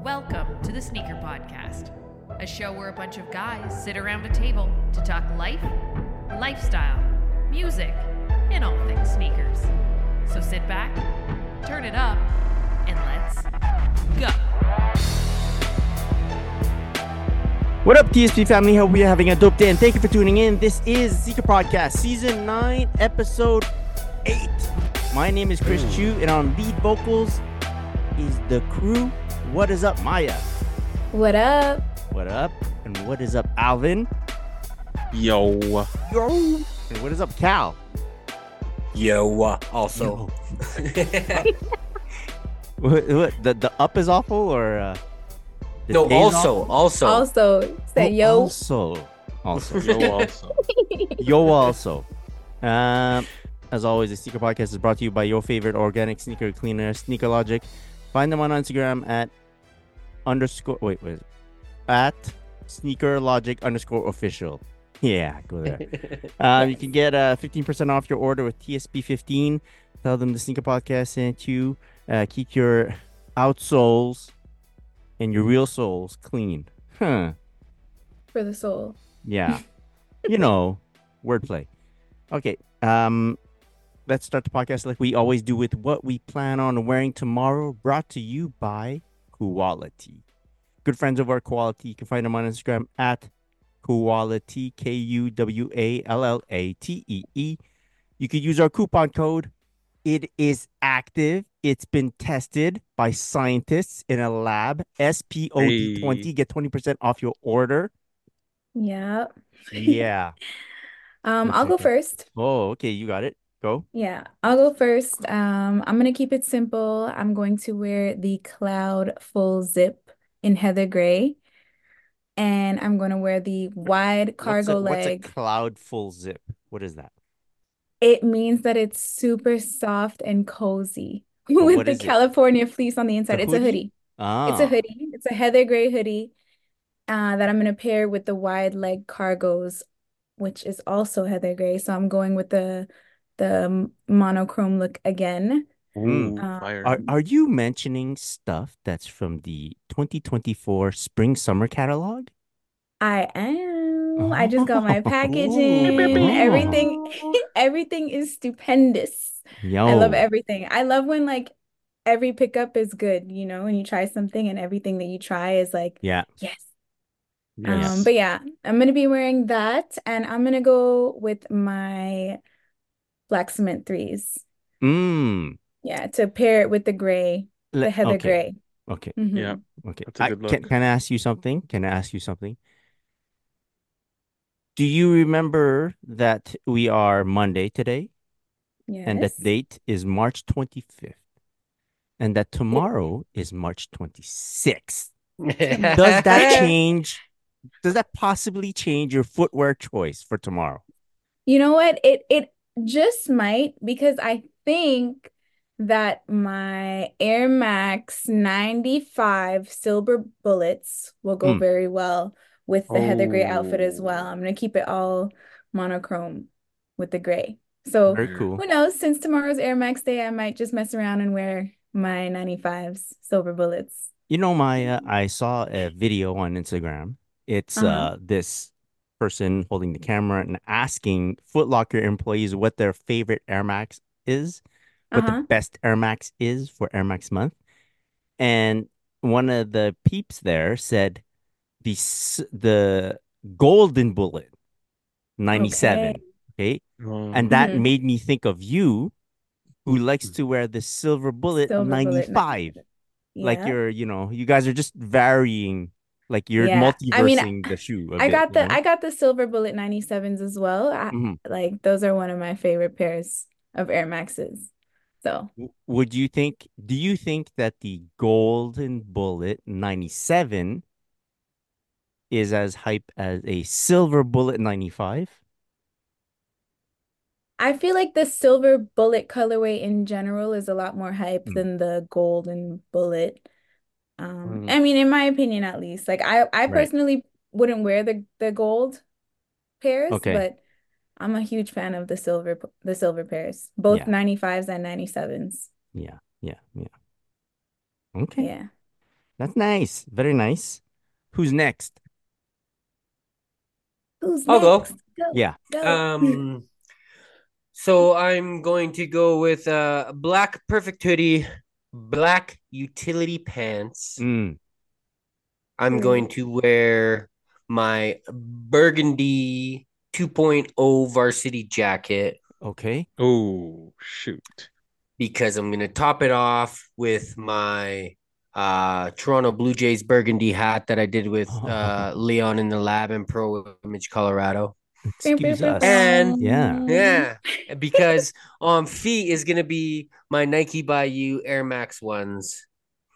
Welcome to the Sneaker Podcast, a show where a bunch of guys sit around a table to talk life, lifestyle, music, and all things sneakers. So sit back, turn it up, and let's go. What up, TSP family? Hope you're having a dope day, and thank you for tuning in. This is Sneaker Podcast, Season 9, Episode 8. My name is Chris Chu, and on lead vocals is the crew. What is up, Maya? What up? What up? And what is up, Alvin? Yo. Yo. And what is up, Cal? Yo. Also. Yo. What? The up is awful, or no? Also. Say yo. Also. Yo. Also. Yo. Also. As always, the Sneaker Podcast is brought to you by your favorite organic sneaker cleaner, Sneaker Logic. Find them on Instagram at @sneakerlogic_official. Yeah, go there. You can get 15% off your order with TSP15. Tell them the Sneaker Podcast sent you. Keep your outsoles and your real soles clean. Huh. For the soul. Yeah. Wordplay. Okay. Let's start the podcast like we always do with what we plan on wearing tomorrow, brought to you by Quality. Good friends of our Quality. You can find them on Instagram at Quality, Quallatee. You can use our coupon code. It is active. It's been tested by scientists in a lab. SPOD20. Hey. Get 20% off your order. Yeah. Yeah. I'll go first. Oh, okay. You got it. Go. Yeah, I'll go first. I'm gonna keep it simple. I'm going to wear the Cloud Full Zip in heather gray, and I'm gonna wear the wide cargo leg. What's a Cloud Full Zip? What is that? It means that it's super soft and cozy But with what the is it? California fleece on the inside. It's a hoodie. It's a Ah. hoodie. It's a heather gray hoodie that I'm gonna pair with the wide leg cargos, which is also heather gray. So I'm going with the monochrome look again. Ooh, Um, fire. Are you mentioning stuff that's from the 2024 Spring-Summer catalog? I am. I just got my package Oh. in. Everything is stupendous. Yo. I love everything. I love when every pickup is good, when you try something and everything that you try is like, Yeah. yes. Yes. But yeah, I'm gonna be wearing that, and I'm gonna go with my black cement threes. Yeah, to pair it with the gray, the heather gray. Okay. Mhm. Yeah. Okay. That's a good look. Can I ask you something? Do you remember that we are Monday today? And that Yes. date is March 25th. And that tomorrow is March 26th. Does that change? Does that possibly change your footwear choice for tomorrow? You know what? It just might, because I think that my Air Max 95 Silver Bullets will go very well with the heather gray outfit as well. I'm gonna keep it all monochrome with the gray. So Very cool. who knows? Since tomorrow's Air Max Day, I might just mess around and wear my 95s Silver Bullets. Maya, I saw a video on Instagram. It's this person holding the camera and asking Foot Locker employees what their favorite Air Max is, what the best Air Max is for Air Max month. And one of the peeps there said the Golden Bullet 97. Okay. And that made me think of you, who likes to wear the Silver Bullet 95. Like you guys are just varying, like you're multiversing the shoe a I bit, got the Silver Bullet 97s as well. Like those are one of my favorite pairs of Air Maxes. So do you think that the Golden Bullet 97 is as hype as a Silver Bullet 95? I feel like the Silver Bullet colorway in general is a lot more hype than the Golden Bullet. I mean, in my opinion, at least. Like I personally wouldn't wear the gold pairs, but I'm a huge fan of the silver pairs, both 95s and 97s. Yeah. Okay. Yeah. That's nice. Very nice. Who's next? Who's I'll go. next? Go, Yeah. go. So I'm going to go with black perfect hoodie, black utility pants. Mm, I'm going Great. to wear my burgundy 2.0 varsity jacket okay. Oh, shoot. because I'm going to top it off with my Toronto Blue Jays burgundy hat that I did with Leon in the lab in Pro Image, Colorado. Excuse us. And Yeah. yeah, because on feet is going to be my Nike Bayou Air Max ones.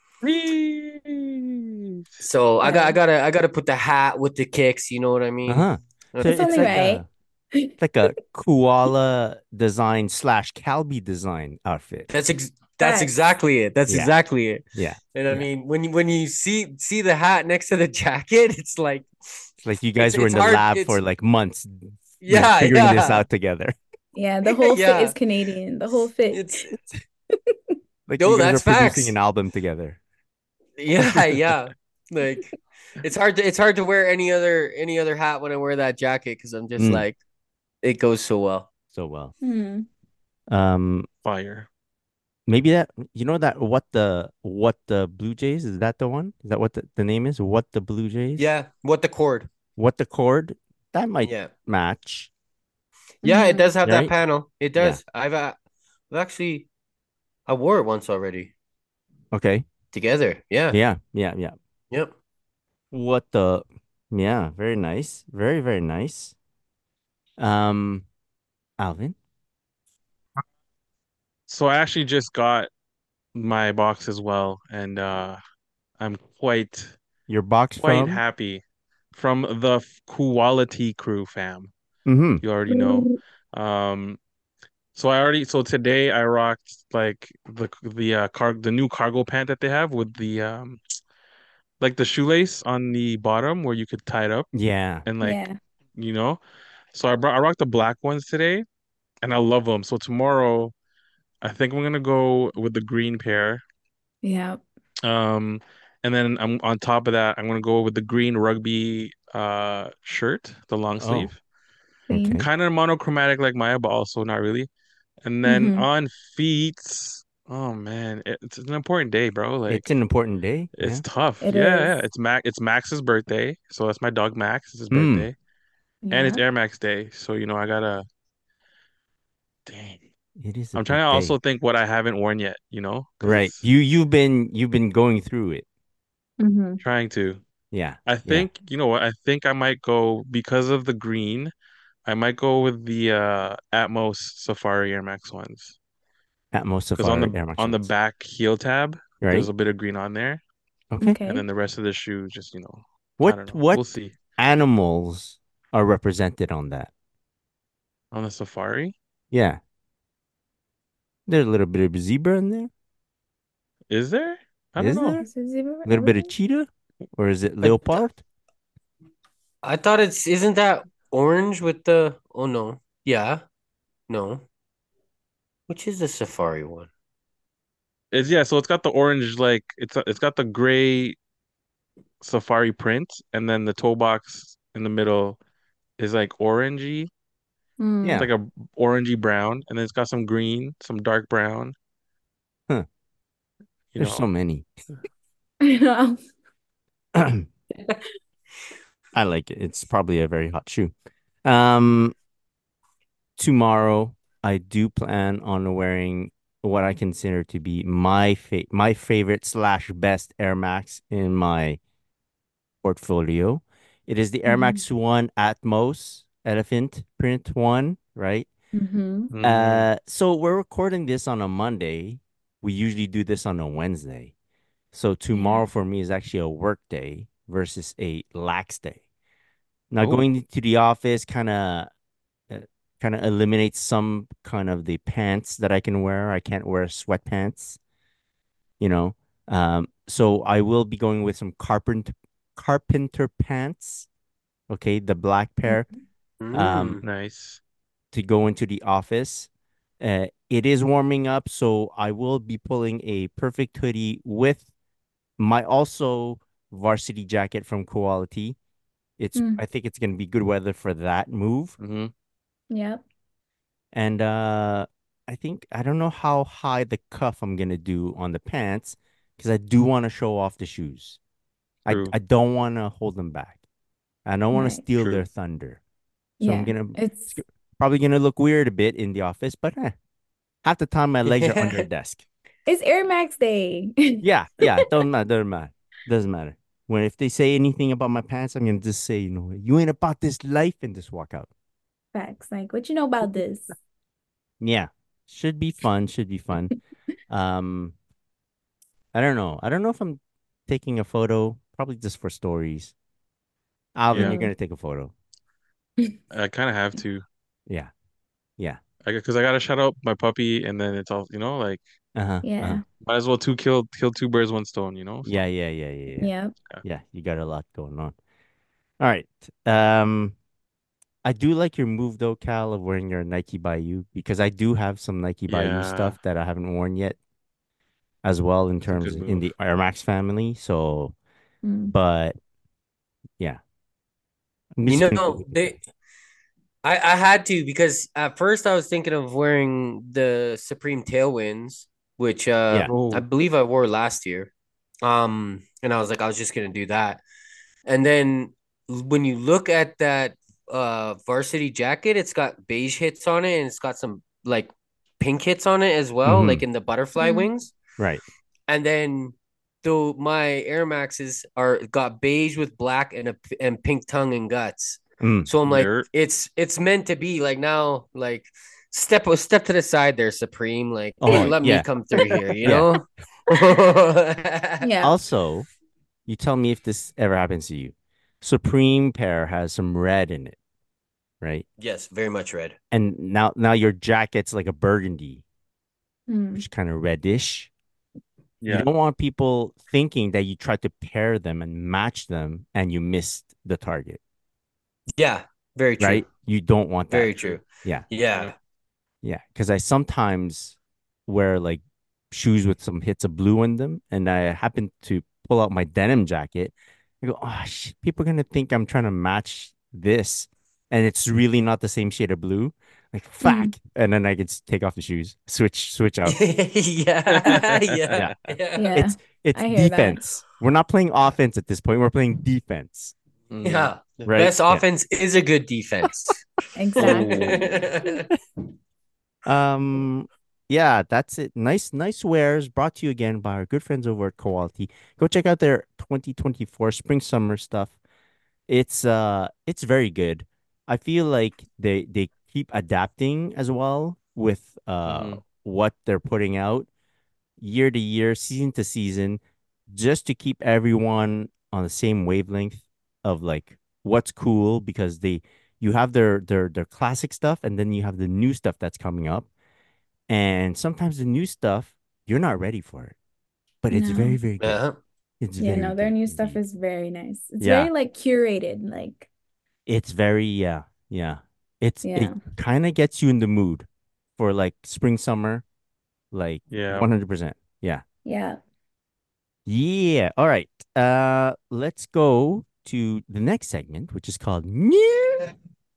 So Yeah. I gotta put the hat with the kicks. You know what I mean? Uh-huh. So It's it's only like right. a koala design slash Calbee design outfit. That's Facts. exactly it. That's Yeah. exactly it. Yeah. And I Yeah. mean, when you see the hat next to the jacket, it's like It's like you guys were in it's the hard. lab for It's like months, yeah, figuring this yeah, out together. Yeah, the whole fit is yeah. Canadian. The whole fit. It's Like you no, guys are that's producing facts. an album together. Yeah, yeah. Like it's hard to wear any other hat when I wear that jacket because I'm just Mm, like it goes so well. so well. Hmm. Um, Fire. maybe that that what the Blue Jays, is that the one? Is that what the name is? What the Blue Jays? Yeah, what the cord? What the chord? That might Yeah, match, yeah. It Hmm. does have that right? panel. It Yeah. does. I've actually I wore it once already Okay. together. Yeah. Yeah. Yeah. Yeah. Yep. What the? Yeah. Very nice. Very, very nice. Um, Alvin, So I actually just got my box as well, and I'm your box quite from? happy from the Quality Crew fam. Mm-hmm. You already know. Um, so today I rocked like the new cargo pant that they have with the like the shoelace on the bottom where you could tie it up Yeah. and like Yeah. you know. So I rocked the black ones today and I love them. So tomorrow I think I'm gonna go with the green pair. Yeah. Um, and then I'm on top of that, I'm gonna go with the green rugby shirt, the long Oh, sleeve. Same. okay. Kind of monochromatic like Maya, but also not really. And then Hmm. on feet, oh man, it's an important day, bro. It's Like an important day. it's Yeah. tough. It Yeah, is. yeah. It's Max's birthday, so that's my dog Max. It's his Mm, birthday, and it's Yeah. Air Max Day. So I gotta. Dang. it is a I'm trying big to also day. think what I haven't worn yet. Right. Because You've been going through it. Hmm. trying to. Yeah. I Yeah. think you know what? I think I might go because of the green. I might go with the Atmos Safari Air Max ones. Atmos Because on Safari Air Max the ones. back heel tab, there's Right? a bit of green on there, Okay. and Okay. then the rest of the shoe just I What don't know. what We'll see animals are represented on that? on the Safari. Yeah. There's a little bit of zebra in there. Is there? I don't Is know. there? Is it zebra? A little bit of cheetah? Or is it I th- leopard? I thought it's isn't that orange with the oh no. Yeah. No. Which is the safari one? It's so it's got the orange it's got the gray Safari print, and then the toe box in the middle is like orangey. It's Mm. Yeah. like a orangey brown, and then it's got some green, some dark brown. Huh. You There's so know, many. I know. I like it. It's probably a very hot shoe. Um, Tomorrow I do plan on wearing what I consider to be my favorite slash best Air Max in my portfolio. It is the Air Hmm. Max One Atmos elephant print one, right? Hmm. So we're recording this on a Monday. We usually do this on a Wednesday. So Yeah. tomorrow for me is actually a work day versus a lax day. Now oh, going to the office uh, kind of eliminates some kind of the pants that I can wear. I can't wear sweatpants, you know. So I will be going with some carpenter pants, okay, the black pair, um, Mm. nice. to go into the office. It is warming up, so I will be pulling a perfect hoodie with My also varsity jacket from Quality. Mm, I think it's gonna be good weather for that move. Mm-hmm. yep. And I think I don't know how high the cuff I'm gonna do on the pants because I do want to show off the shoes. True. I don't want to hold them back. I don't want to Right. steal their True. thunder. So Yeah. it's It's probably gonna look weird a bit in the office, but half the time my legs are under a Yeah. desk. it's Air Max Day. Yeah, yeah, doesn't matter. When if they say anything about my pants, I'm gonna just say, you ain't about this life and just walk out. Facts. Like, what you know about this? Yeah, should be fun. Should be fun. Um, I don't know. I don't know if I'm taking a photo. Probably just for stories. Alvin, Yeah. you're Mm. gonna take a photo. I kind of have to. Yeah, yeah. Because I gotta shout out my puppy, and then it's all like Uh-huh. Uh-huh. Yeah. might as well kill two birds, one stone. Yeah, So yeah, yeah, yeah, yeah. Yep. yeah. Yeah, you got a lot going on. All right. Um, I do like your move though, Cal, of wearing your Nike by You because I do have some Nike by You Yeah, stuff that I haven't worn yet as well in it's a terms good of in move. the Air Max family. So, Mm. but yeah, I'm You just gonna go know, with it. I had to because at first I was thinking of wearing the Supreme Tailwinds, which Yeah. I Oh, believe I wore last year. And I was like, I was just gonna do that. And then when you look at that varsity jacket, it's got beige hits on it and it's got some like pink hits on it as well, Mm-hmm. like in the butterfly Mm. wings. Right. And then though my Air Maxes are got beige with black and pink tongue and guts. Mm. So I'm like, there. it's meant to be like now, like step to the side there, Supreme. Like Oh, let me yeah. come through here, you Yeah. know? Yeah. Also, you tell me if this ever happens to you. Supreme pair has some red in it, right? Yes, very much red. And now your jacket's like a burgundy, which Mm. is kind of reddish. You Yeah, don't want people thinking that you tried to pair them and match them and you missed the target, Yeah, very true. right? You don't want that. Very true. true. Yeah. Yeah. Yeah. Yeah. Because I sometimes wear like shoes with some hits of blue in them. And I happen to pull out my denim jacket. I go, oh, shit, people are going to think I'm trying to match this. And it's really not the same shade of blue. Like, fuck. Mm. And then I could take off the shoes, switch out. Yeah, Yeah. yeah, yeah, Yeah. It's I hear that. defense. We're not playing offense at this point. We're playing defense, Mm. yeah. The right? best Yeah. offense is a good defense. Exactly. Oh, Um, yeah, that's it. Nice wares brought to you again by our good friends over at Quality. Go check out their 2024 spring summer stuff. It's very good. I feel like they keep adapting as well with hmm what they're putting out year to year, season to season, just to keep everyone on the same wavelength of like what's cool because you have their classic stuff and then you have the new stuff that's coming up. And sometimes the new stuff, you're not ready for it, but it's very, No. very good. Uh-huh. It's Yeah, very no, their good new stuff indeed. is very nice. It's Yeah, very like curated, like it's very, yeah, yeah. It yeah. kind of gets you in the mood for like spring, summer, like yeah. 100%. Yeah. Yeah. Yeah. All right. Let's go to the next segment, which is called News.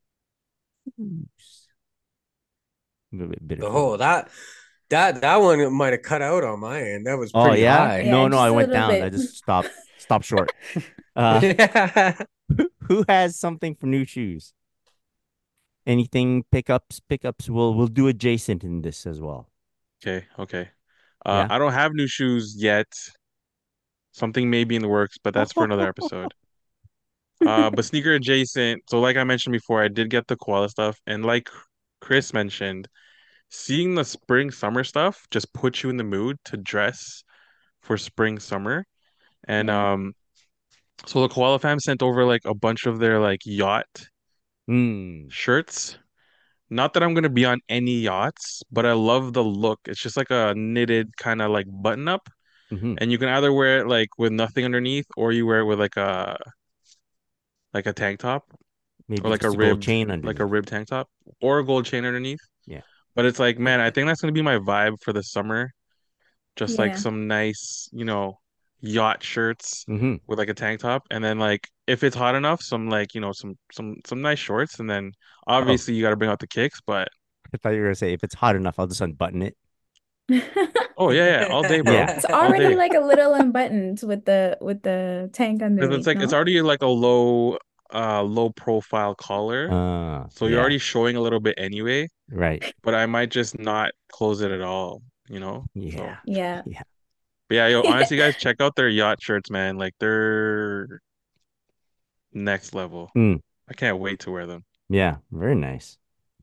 A bit of Oh, that one might have cut out on my end. That was Oh pretty yeah? high. Yeah, No, I just a went little down. I bit. just stopped short. Uh, who has something for new shoes? Anything pickups? We'll do adjacent in this as well. Okay, okay. Yeah. I don't have new shoes yet. Something may be in the works, but that's for another episode. But sneaker adjacent. So, like I mentioned before, I did get the koala stuff, and like Chris mentioned, seeing the spring summer stuff just puts you in the mood to dress for spring summer. And Yeah. so the Koala fam sent over like a bunch of their like yacht Hmm. shirts. Not that I'm gonna be on any yachts, but I love the look. It's just like a knitted kind of like button up, Mm-hmm. and you can either wear it like with nothing underneath, or you wear it with like a tank top, or Maybe just a gold chain like a underneath. ribbed tank top, or a gold chain underneath. Yeah. But it's like, man, I think that's gonna be my vibe for the summer. Just like Yeah. some nice, yacht shirts Mm-hmm. with like a tank top, and then like if it's hot enough, some like some nice shorts, and then Oh, obviously you got to bring out the kicks. But I thought you were gonna say if it's hot enough, I'll just unbutton it. oh yeah, all day, bro, Yeah. It's all already day. like a little unbuttoned with the tank Because it's underneath, like it's no? already like a low profile collar, so you're Yeah. already showing a little bit anyway. Right. But I might just not close it at all, you know? Yeah. So, Yeah. Yeah. but yeah, yo, honestly, guys, check out their yacht shirts, man. Like they're next level. Mm, I can't wait to wear them. yeah. Very nice.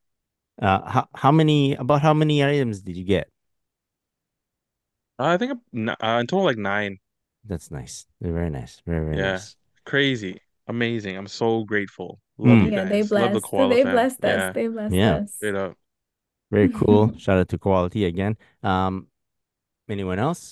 How many items did you get? I think in total like nine. That's nice. They're very nice. Very, very Yeah, nice. crazy, amazing. I'm so grateful. Love Mm, you Yeah, they guys. Love the blessed. koala They fam. blessed us. Yeah, They blessed yeah. us. straight up. Very cool. Shout out to Quality again. Anyone else?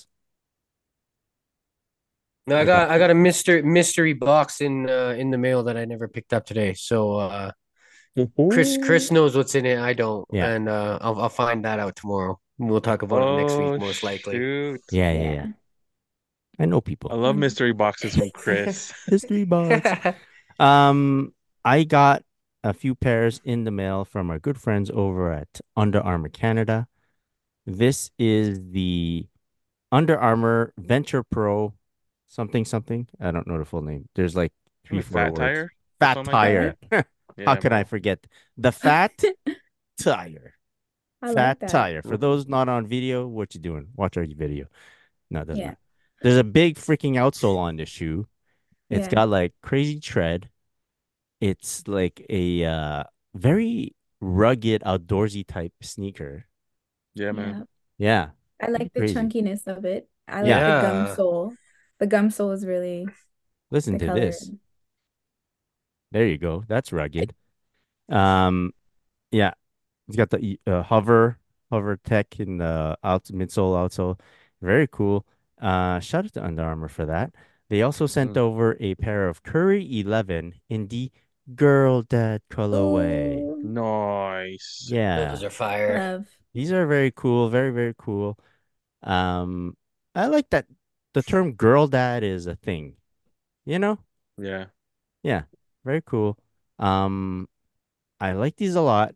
No, I I got, got a mystery box in the mail that I never picked up today. So Chris Woohoo. knows what's in it. I don't, yeah. and I'll find that out tomorrow. We'll talk about it next week, Oh most likely. shoot. Yeah, yeah, yeah. Yeah. I know I people. love mystery boxes from Chris. History box. Um, I got a few pairs in the mail from our good friends over at Under Armour Canada. This is the Under Armour Venture Pro something something. I don't know the full name. There's like three, Like four fat words. tire or Fat something like that. Yeah. tire. How Yeah, could I bro. forget? The fat tire. I Fat like that. tire. For those not on video, what you doing? Watch our video. No, it doesn't Yeah. matter. There's a big freaking outsole on this shoe. It's Yeah. got like crazy tread. It's like a very rugged outdoorsy type sneaker. Yeah, man. Yeah. Yeah, I pretty like the crazy. chunkiness of it. I like Yeah, the gum Yeah. sole. The gum sole is really listen the to color. this. There you go. That's rugged. Um, yeah, it's got the hover tech in the midsole outsole. Very cool. Shout out to Under Armour for that. They also sent Mhm. over a pair of Curry 11 in the Girl Dad colorway. Oh, Nice. Those Yeah, are fire. love. these are very cool. Very, very cool. Um, I like that the term girl dad is a thing, you know? Yeah. Yeah, very cool. Um, I like these a lot.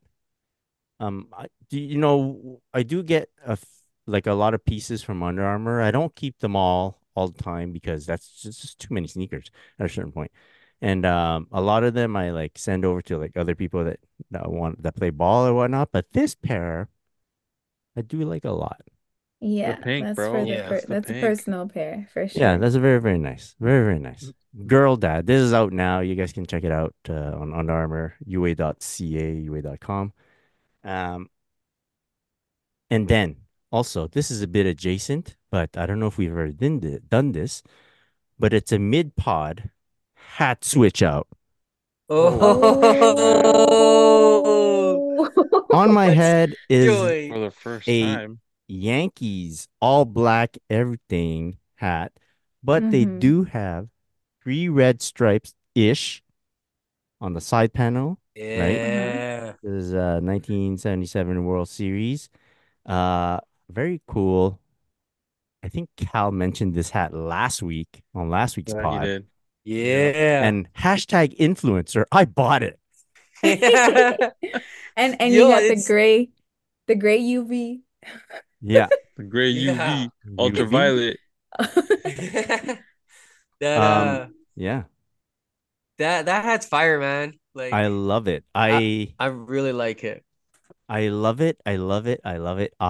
I do get like a lot of pieces from Under Armour. I don't keep them all the time because that's just too many sneakers at a certain point. And a lot of them I like send over to like other people that play ball or whatnot. But this pair I do like a lot. The Yeah, pink, that's for bro. the Yeah. That's the that's a pink. personal pair for Yeah, sure. that's a very, very nice. Very, very nice. Girl Dad. This is out now. You guys can check it out on Under Armour, UA.ca, UA.com. Um, and then also, this is a bit adjacent, but I don't know if we've ever done this, but it's a mid-pod hat switch out. Oh, Oh, On my what's head is For Joey? the first a time. Yankees all black everything hat, but they hmm do have three red stripes ish on the side panel, right? Uh-huh. Yeah. This is 1977 World Series. Uh, Very cool. I think Cal mentioned this hat last week on last week's Yeah, he pod. did. Yeah. Yeah. And hashtag influencer, I bought it. And you Yo, got it's the gray UV. Yeah, The gray yeah. UV, UV. ultraviolet. That Um, yeah, that hat's fire, man. I Like love it. I I really like it. I love it. I love it. I love it.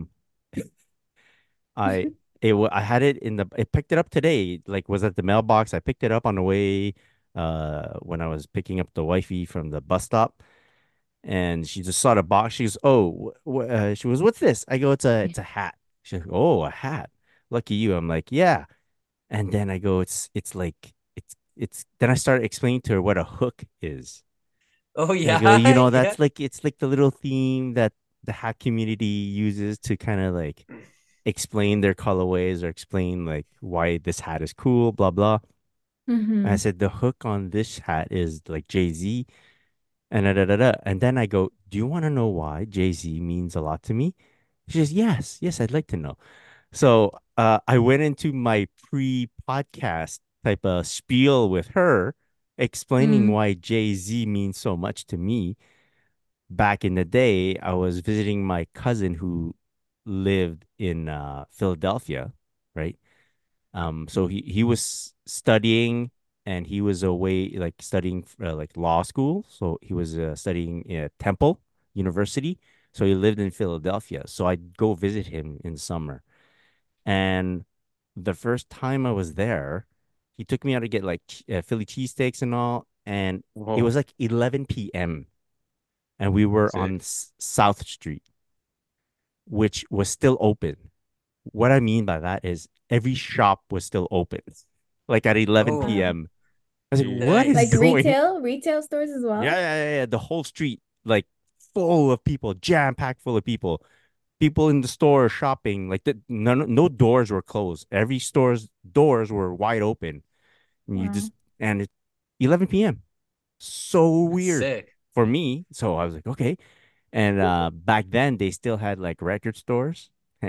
I I had it I picked it up today. Like was at the mailbox. I picked it up on the way when I was picking up the wifey from the bus stop. And she just saw the box. She goes, "Oh, she goes, what's this?" I go, "It's a hat." She's like, "Oh, a hat. Lucky you." I'm like, "Yeah." And then I go, "It's like it's." Then I started explaining to her what a hook is. Oh And I go, yeah, yeah. that's like it's like the little theme that the hat community uses to kind of like explain their colorways or explain like why this hat is cool, blah blah. And I hmm said the hook on this hat is like Jay-Z and da, da, da, da. And then I go, "Do you want to know why Jay-Z means a lot to me?" She says, "Yes, yes, I'd like to know." So I went into my pre-podcast type of spiel with her, explaining Mm. why Jay-Z means so much to me. Back in the day, I was visiting my cousin who lived in Philadelphia, right? So he was studying and he was away like studying like law school. So he was studying at Temple University. So he lived in Philadelphia. So I'd go visit him in summer. And the first time I was there, he took me out to get like Philly cheesesteaks and all. And it Whoa, was like 11 p.m. and we were on sick. South Street, which was still open. What I mean by that is every shop was still open, like at 11 Oh, Wow. p.m. I was like, what Jeez. is Like going? retail stores as Yeah, well? yeah, yeah, yeah. The whole street, like full of people, jam packed full of people. People in the store shopping, like no doors were closed. Every store's doors were wide open. And you Wow. just and it's 11 p.m. So that's weird sick. for me. So I was like, okay. And back then they still had like record stores.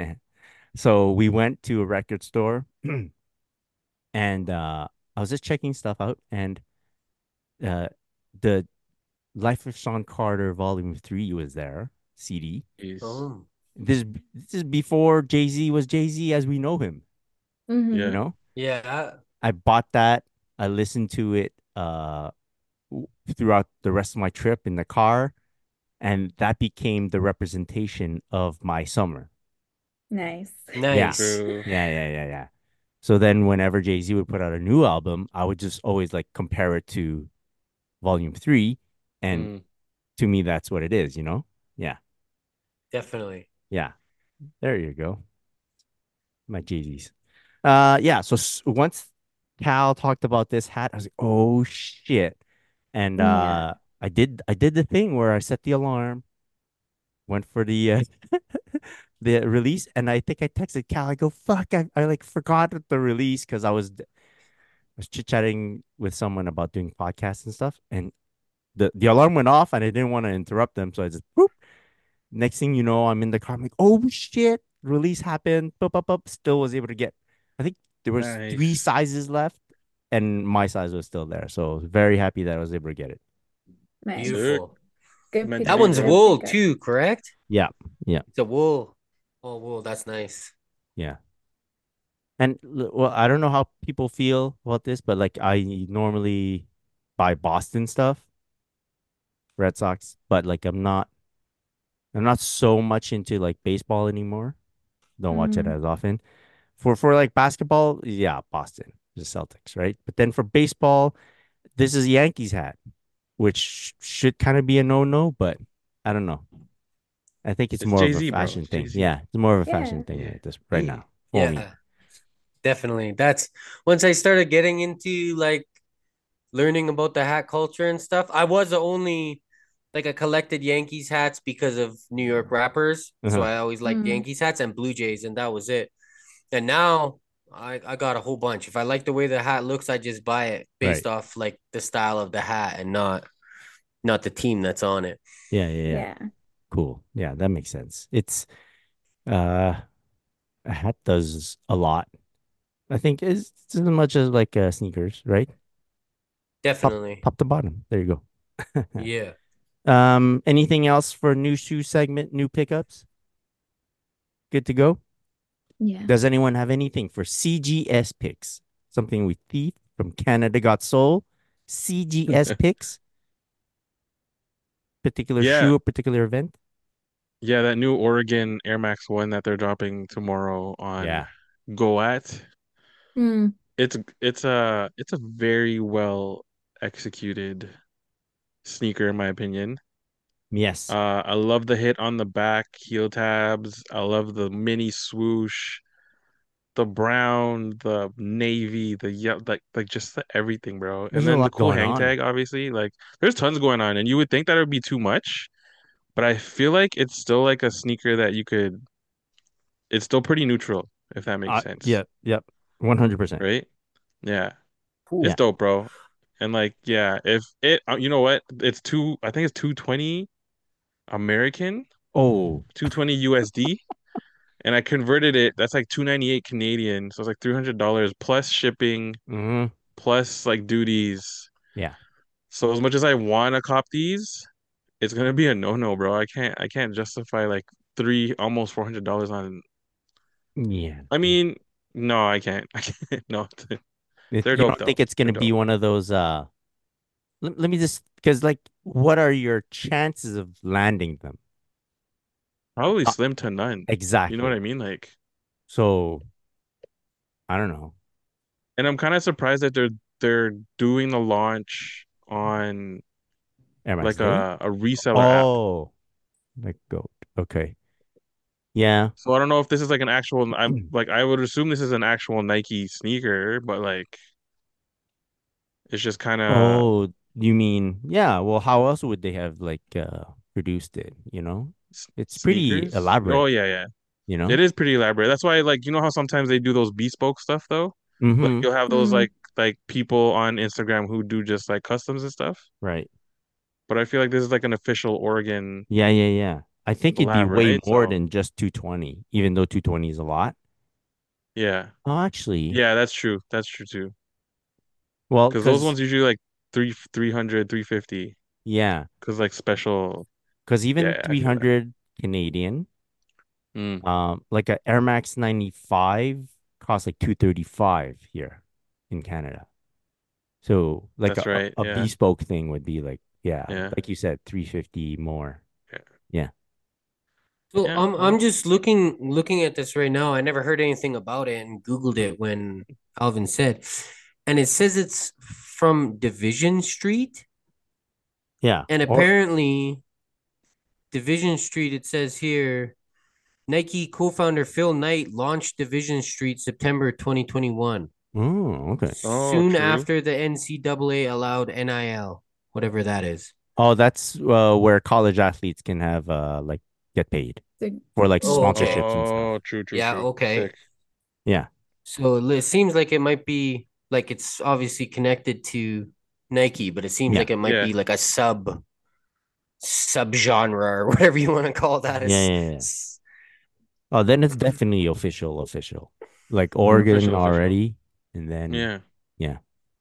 So we went to a record store and I was just checking stuff out and uh the Life of Sean Carter Volume 3 was there, CD. Jeez. Oh, This is before Jay-Z was Jay-Z as we know him, you Mm-hmm. Yeah. know? yeah. I bought that. I listened to it throughout the rest of my trip in the car, and that became the representation of my summer. Nice. Yeah. Nice. True. Yeah. So then whenever Jay-Z would put out a new album, I would just always like compare it to Volume 3, and Mm. to me that's what it is, you know? Yeah. Definitely. Yeah. There you go. My Jay-Z's. Yeah, so once Cal talked about this hat, I was like, "Oh shit." And Yeah. I did the thing where I set the alarm, went for the the release, and I think I texted Cal. I go, "Fuck, I like forgot the release because I was chit-chatting with someone about doing podcasts and stuff, and the alarm went off, and I didn't want to interrupt them, so I just boop. Next thing you know, I'm in the car. I'm like, oh shit, release happened. Bup, bup, bup. Still was able to get. I think there was three Nice. sizes left, and my size was still there. So I was very happy that I was able to get it. Nice. Sick. Beautiful. Good Meant pick. to That be, one's bro. Good wool pickup. too, correct? Yeah, yeah, It's a wool. Oh, wool. That's nice. yeah. And well, I don't know how people feel about this, but like I normally buy Boston stuff, Red Sox, but like I'm not so much into like baseball anymore. Don't watch it Mm-hmm. as often. For like basketball, yeah, Boston, the Celtics, right? But then for baseball, this is a Yankees hat, which should kind of be a no-no, but I don't know. I think it's It's more of a Jay-Z, bro. fashion It's thing. Jay-Z. Yeah, it's more of a fashion Yeah. thing Yeah. at this right now for me. Yeah, definitely. That's once I started getting into like learning about the hat culture and stuff. I was the only like I collected Yankees hats because of New York rappers. So Uh-huh. I always liked Mm. Yankees hats and Blue Jays, and that was it. And now I got a whole bunch. If I like the way the hat looks, I just buy it based Right. off like the style of the hat and not the team that's on it. Yeah. Yeah. Cool. Yeah, that makes sense. It's uh a hat does a lot. I think it's as much as like sneakers, right? Top Definitely. top to bottom. There you go. Yeah. Anything else for new shoe segment, new pickups? Good to go? Yeah. Does anyone have anything for CGS picks? Something we thief from Canada Got Soul. CGS picks, particular Yeah. shoe, or particular event. Yeah, that new Oregon Air Max 1 that they're dropping tomorrow on Yeah. Goat. Mm. It's a very well executed sneaker in my opinion. Yes. I love the hit on the back heel tabs. I love the mini swoosh, the brown, the navy, the yellow, like just the everything, bro. There's And a then the lot cool going hang on. tag, obviously. Like there's tons going on, and you would think that it would be too much, but I feel like it's still like a sneaker that you could. It's still pretty neutral, if that makes sense, Yep. 100%. right? Yeah, it's Yeah. Cool. dope, bro. And like, yeah, if it, you know what? I think it's 220 American, Oh, 220 USD. and I converted it. That's like 298 Canadian, so it's like $300 plus shipping, Hmm. plus like duties. Yeah. So as much as I want to cop these, it's gonna be a no-no, bro. I can't justify like three almost $400 on. Yeah. I mean, no, I can't. I can't. No, they're You dope don't though. think it's They're gonna be dope. one of those let me just because like what are your chances of landing them? Probably Uh, slim to none. You know what exactly. I mean? Like, So I don't know. and I'm kind of surprised that they're doing the launch on Air Max like Day? a reseller app. Oh, like goat. Okay. Yeah. So I don't know if this is like an actual. I'm like I would assume this is an actual Nike sneaker, but like it's just kind of Oh, you mean, yeah, well, how else would they have like produced it, you know? It's pretty sneakers. Oh elaborate, yeah, yeah. you It know? is pretty elaborate. That's why like you know how sometimes they do those bespoke stuff though? Like Mm-hmm. you'll have those Mm. like people on Instagram who do just like customs and stuff. Right. But I feel like this is like an official Oregon Yeah, yeah, yeah. I think it'd be collab, way right? more So than just 220, even though 220 is a lot. yeah. Oh, actually, Yeah, that's true. That's true too. well, Because those because ones usually like 300, 350. yeah, Because like special. because even Yeah, I feel that. 300 Canadian, Mm, like a Air Max 95 costs like 235 here in Canada. So like that's right. a Yeah. bespoke thing would be like, yeah, Yeah. like you said, 350 more. Yeah. Yeah. So Yeah. I'm just looking at this right now. I never heard anything about it and Googled it when Alvin said, and it says it's from Division Street, Yeah. and Or apparently Division Street. It says here Nike co-founder Phil Knight launched Division Street September 2021, oh, okay. Oh, soon true. after the NCAA allowed NIL, whatever that is. Oh, that's where college athletes can have like get paid The- for like Oh, yeah. okay. sponsorships and stuff. Oh, true, true, Yeah, true. okay. Sick. Yeah. So it seems like it might be like it's obviously connected to Nike, but it seems Yeah. like it might Yeah. be like a subgenre or whatever you want to call that. Yeah, It's, yeah, yeah. Oh, then it's definitely official. Like Oregon Official, official. already, and then Yeah. yeah.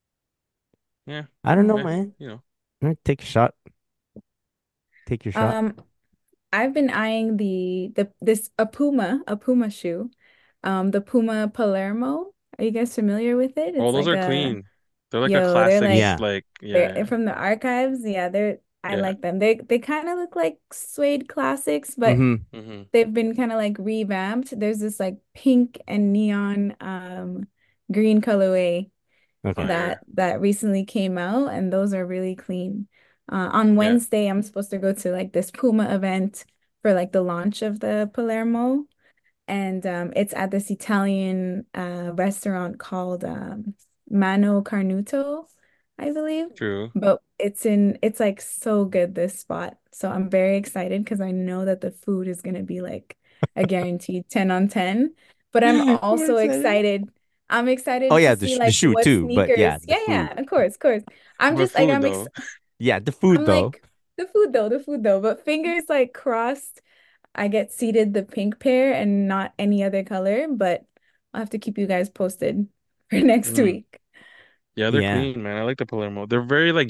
Yeah. I don't Well, know, hey, man. you know. Take a shot. Take your shot. Um, I've been eyeing this a Puma shoe. The Puma Palermo. Are you guys familiar with it? Oh, It's those like are a clean. They're like a yo, they're classics, like Yeah. like yeah, they're yeah. from the archives. Yeah, I Yeah. like them. They kind of look like suede classics, but Mm-hmm. Mm-hmm. they've been kind of like revamped. There's this like pink and neon green colorway Okay. Fire. that recently came out, and those are really clean. On Yeah. Wednesday, I'm supposed to go to like this Puma event for like the launch of the Palermo, and it's at this Italian restaurant called Mano Carnuto, I believe. True. But it's like so good this spot. So I'm very excited because I know that the food is gonna be like a guaranteed 10 on 10. But I'm You're also excited? excited. I'm Oh excited to yeah, see the like shoe what too, but yeah, sneakers. the Yeah, food. yeah, of course, of course. I'm But just like food though. Yeah, the food I'm though. like the food though, but fingers like crossed. I get seated the pink pair and not any other color, but I'll have to keep you guys posted for next Mm. week. Yeah, they're Yeah. clean, man. I like the Palermo. They're very like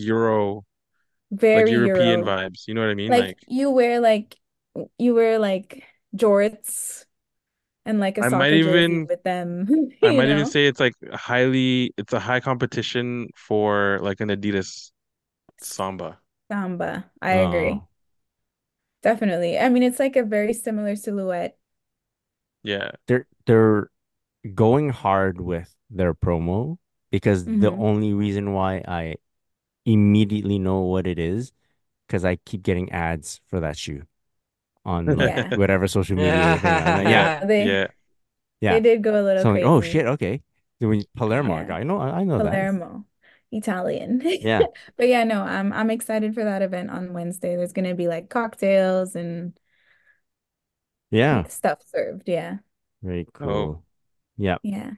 like Very European Euro. vibes. You know what I mean? Like you wear like jorts and like a I might soccer jersey even with them, I you might even know? say it's a high competition for like an Adidas Samba. Samba. I agree. Oh, Definitely. I mean, it's like a very similar silhouette. Yeah. they're going hard with their promo because the Hmm. only reason why I immediately know what it is because I keep getting ads for that shoe on like Yeah. whatever social media thing. I'm like, Yeah. yeah, Yeah, they Yeah. they yeah. did go a little So I'm like, oh crazy. shit, okay. Then when Palermo, Yeah. I know that. Palermo, Italian. Yeah, But yeah, no, I'm excited for that event on Wednesday. There's gonna be like cocktails and yeah. stuff served. Yeah. Very Oh. cool. Yeah. Yeah.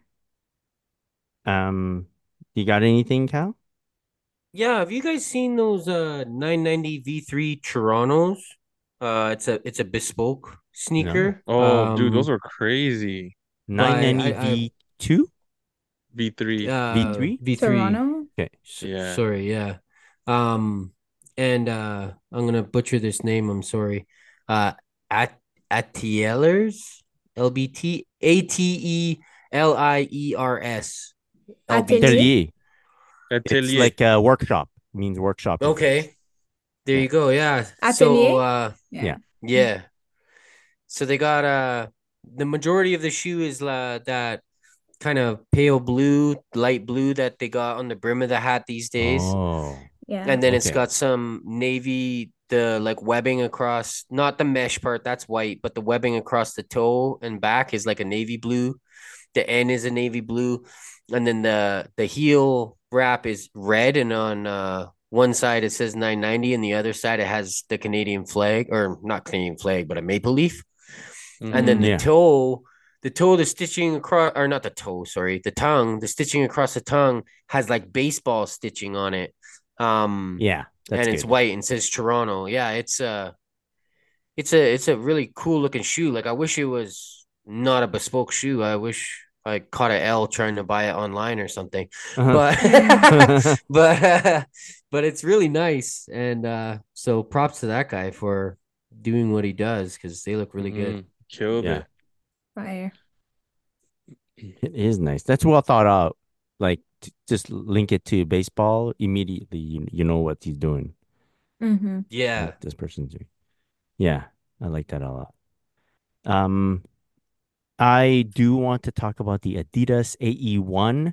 You got anything, Cal? Yeah, have you guys seen those 990 V3 Torontos? It's a bespoke No. sneaker. Oh, dude, those are crazy. By 990 V2? V3. V3? V3. Toronto? Okay. Yeah. Sorry, yeah. Um, and I'm gonna butcher this name. I'm sorry. At Atielers, Atelier? LBT. Atelier. It's Atelier. like a workshop. It means workshop in French. Okay, there Yeah. you go. Yeah. Atelier? So Yeah. Yeah. yeah. So they got the majority of the shoe is that kind of pale blue, light blue that they got on the brim of the hat these days. Oh, Yeah. And then it's okay. got some navy, the like webbing across, not the mesh part, that's white, but the webbing across the toe and back is like a navy blue. The end is a navy blue. And then the heel wrap is red, and on one side it says 990, and the other side it has the Canadian flag, or not Canadian flag, but a maple leaf. And then Mm-hmm. Yeah. the stitching across, or not the toe, sorry, the stitching across the tongue has like baseball stitching on it. Yeah. That's And it's good. white and says Toronto. Yeah, it's a really cool looking shoe. Like I wish it was not a bespoke shoe. I wish I caught a L trying to buy it online or something. Uh-huh. But Mm. but but it's really nice. And so props to that guy for doing what he does because they look really good. Mm-hmm. Killed Yeah. it. Fire. It is nice. That's well thought out. Like, just link it to baseball immediately. You know what he's doing. Mm-hmm. Yeah. What this person's doing. Yeah, I like that a lot. Um, I do want to talk about the Adidas AE1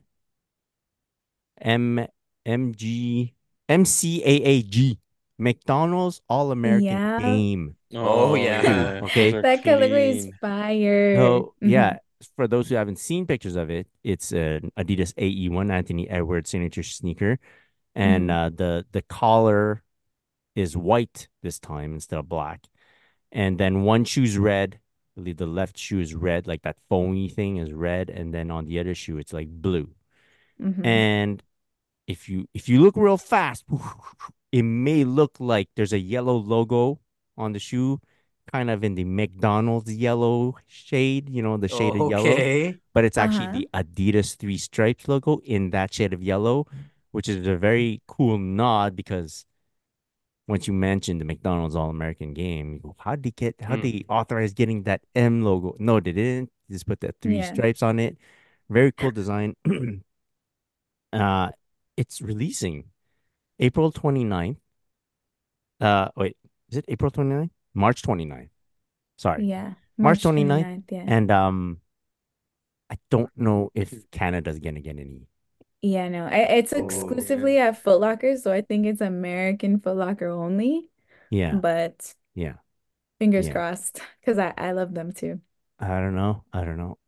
M MG MCAAG McDonald's All-American Yeah. Game Oh Oh shoe. yeah. yeah, those Okay. are That colorway is clean. fire. So Mm-hmm. yeah, for those who haven't seen pictures of it, it's an Adidas AE1 Anthony Edwards signature sneaker, and Mm-hmm. the collar is white this time instead of black, and then one shoe's red. I believe the left shoe is red, like that foamy thing is red, and then on the other shoe it's like blue. Mm-hmm. And if you look real fast, it may look like there's a yellow logo on the shoe, kind of in the McDonald's yellow shade, the shade of yellow, Okay. but it's actually Uh-huh. the Adidas three stripes logo in that shade of yellow, which is a very cool nod because once you mentioned the McDonald's All-American Game, you go, how Mm. they authorize getting that M logo? No, they didn't. They just put the three Yeah. stripes on it. Very cool design. uh, it's releasing April 29th. Wait, is it April 29th? March 29th. Sorry. Yeah. March March 29th. 29th. Yeah. And I don't know if Canada's gonna get any. Yeah, no. It's Oh exclusively man. at Foot Locker, so I think it's American Foot Locker only. Yeah, But yeah, fingers yeah. crossed, because I love them too. I don't know. I don't know.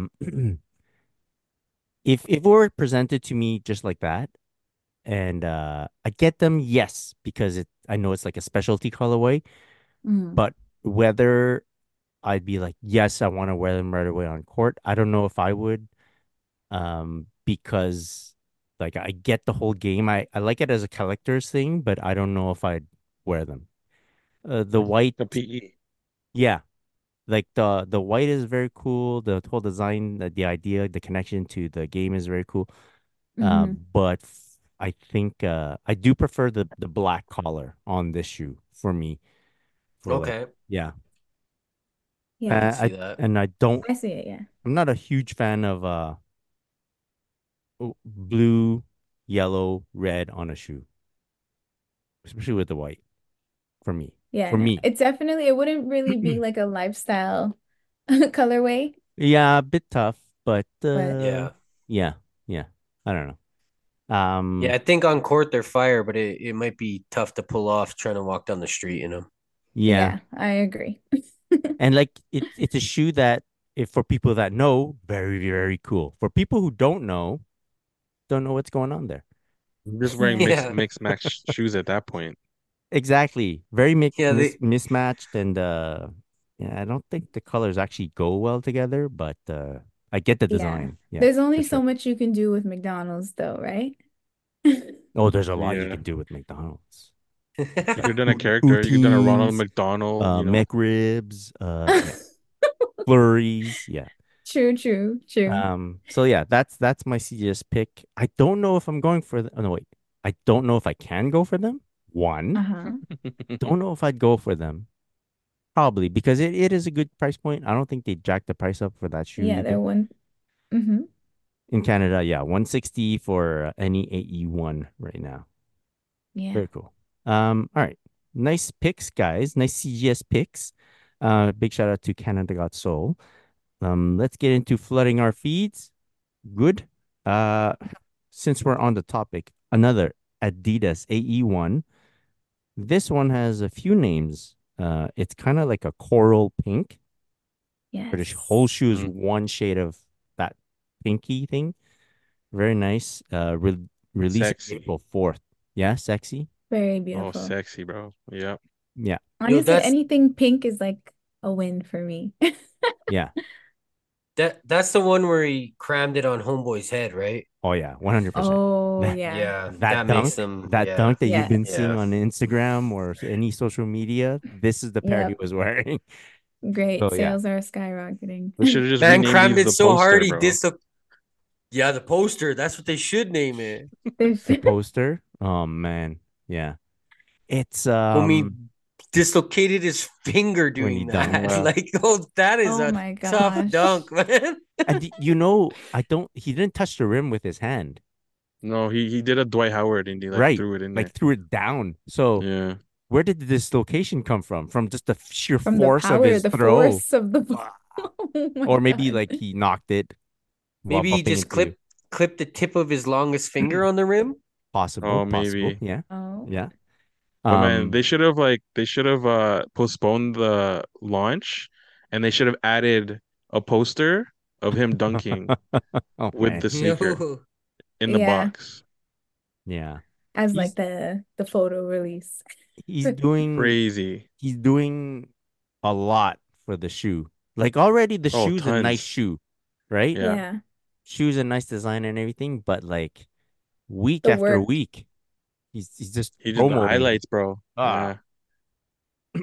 If it were presented to me just like that, and I get them, yes, because I know it's like a specialty colorway, Mm. but whether I'd be like, yes, I want to wear them right away on court, I don't know if I would, because like I get the whole game. I like it as a collector's thing, but I don't know if I'd wear them. The white, The PE. yeah, like the white is very cool. The whole design, the idea, the connection to the game is very cool. Hmm. But I think I do prefer the black collar on this shoe for me. For like, Okay. yeah, I Yeah, can I see that. and I don't. I see it. Yeah. I'm not a huge fan of blue, yellow, red on a shoe, especially with the white. For me, Yeah, for no. me, It's definitely, it wouldn't really be like a lifestyle colorway, yeah, a bit tough, but but Yeah. yeah, yeah. I don't know. Yeah, I think on court they're fire, but it might be tough to pull off trying to walk down the street in them. Yeah, yeah, I agree. and like it's a shoe that if for people that know, very very cool. For people who don't know what's going on there. I'm just wearing Yeah. mixed Yeah. mixed match shoes at that point. Exactly. Very Yeah, mismatched and yeah, I don't think the colors actually go well together, but I get the Yeah. design. Yeah, There's only for so sure. much you can do with McDonald's though, right? Oh, there's a lot you Yeah. can do with McDonald's. If you're done a character, you've done a Ronald McDonald, McRibs, yeah, flurries, yeah. True, true, true. So yeah, that's my CGS pick. I don't know if I'm going for the. Oh, no, wait. I don't know if I can go for them. One, Uh-huh. don't know if I'd go for them. Probably because it is a good price point. I don't think they jacked the price up for that shoe Yeah, they're either. one. Mm-hmm. In Canada, yeah, 160 for any AE1 right now. Yeah. Very cool. All right. Nice picks, guys. Nice CGS picks. Big shout out to Canada Got Soul. Let's get into flooding our feeds. Good. Uh, since we're on the topic, another Adidas AE1. This one has a few names. It's kind of like a coral pink, but the Yes. whole shoe is Mm. one shade of that pinky thing. Very nice. Released Sexy. April 4th. Yeah, sexy. Very Oh, beautiful. sexy, bro. Yeah. Yeah, Honestly, that's- anything pink is like a win for me. yeah. That's the one where he crammed it on Homeboy's head, right? Oh yeah, 100%. Oh, That- yeah. Yeah, That makes dunk, them. that yeah. dunk that Yeah. you've been seeing Yeah. on Instagram or any social media, this is the pair he Yep. was wearing. Great. Oh, yeah. Sales are skyrocketing. We should have just Man renamed crammed these it the so hard poster, he bro. Yeah, the poster. That's what they should name it. The poster. Oh man, yeah. It's Homie dislocated his finger When he doing that. dunked. Like, that is Oh a my tough gosh. dunk, man. and he didn't touch the rim with his hand. No, he did a Dwight Howard and he like Right. threw it in Like there. threw it down. So Yeah. where did the dislocation come from? From just the sheer From the force of power, his the throw. force of the ball. Oh my Or maybe God. like he knocked it while Maybe he bumping just into clipped the tip of his longest finger on the rim. possible. Oh, maybe. Yeah. Oh. Yeah. But man, they should have postponed the launch and they should have added a poster of him dunking Oh, with man. the sneaker Yo. in the Yeah. box. Yeah. As He's- like the photo release. He's doing Crazy. a lot for the shoe. Like already the Oh, shoe's a nice tons. shoe, right? Yeah. Yeah. Shoe's a nice design and everything, but like week The after work. week, he's just He did the promoting. highlights, bro. Ah. Yeah.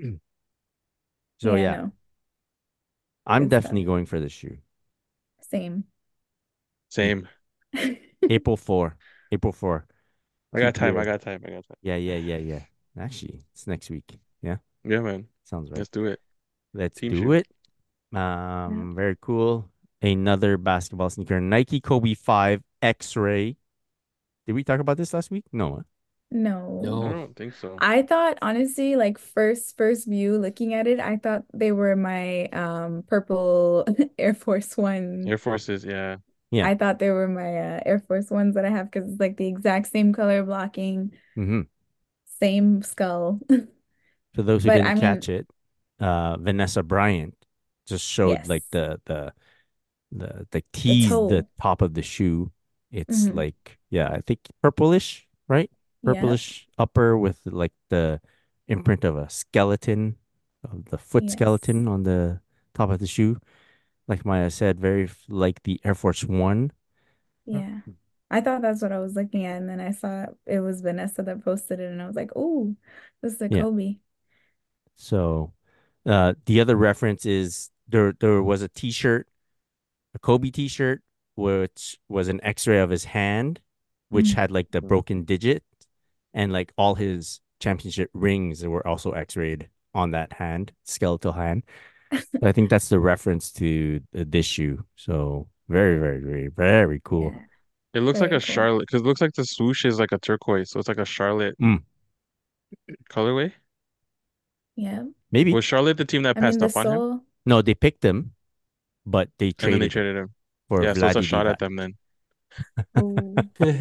So yeah, no. I'm Good stuff. definitely going for the shoe. Same. Same. April 4. April 4. I got Keep time. your- I got time. I got time. Yeah. Actually, it's next week. Yeah, Yeah, man. sounds right. Let's do it. Let's team do shoe. it. Very cool. Another basketball sneaker, Nike Kobe 5 X-Ray. Did we talk about this last week? No. No. I No. don't think so. I thought honestly, like first view looking at it, I thought they were my purple Air Force One. Air Forces, yeah. Yeah. I thought they were my Air Force Ones that I have because it's like the exact same color blocking, Mm-hmm. same skull. For those who But didn't I mean- catch it, Vanessa Bryant just showed like Yes. the teased the toe. top of the shoe. It's Mhm. like, yeah, I think purplish, right? Yeah. Purplish upper with like the imprint of a skeleton, of the foot Yes. skeleton on the top of the shoe. Like Maya said, very like the Air Force One. Yeah. I thought that's what I was looking at, and then I saw it was Vanessa that posted it, and I was like, "Oh, this is a Yeah. Kobe." So, the other reference is there was a T-shirt, a Kobe T-shirt, which was an X-ray of his hand, which Mm. had like the broken digit, and like all his championship rings were also X-rayed on that hand, skeletal hand. So I think that's the reference to this shoe. So very, very, very, very cool. Yeah. It looks like Very a cool. Charlotte because it looks like the swoosh is like a turquoise, so it's like a Charlotte Mm. colorway. Yeah. Maybe Was Charlotte the team that I mean, passed the up on him, sole. no, they picked him, but they and then they traded traded him? for Yeah, so it's a Vlade shot Divac. at them then. Oh,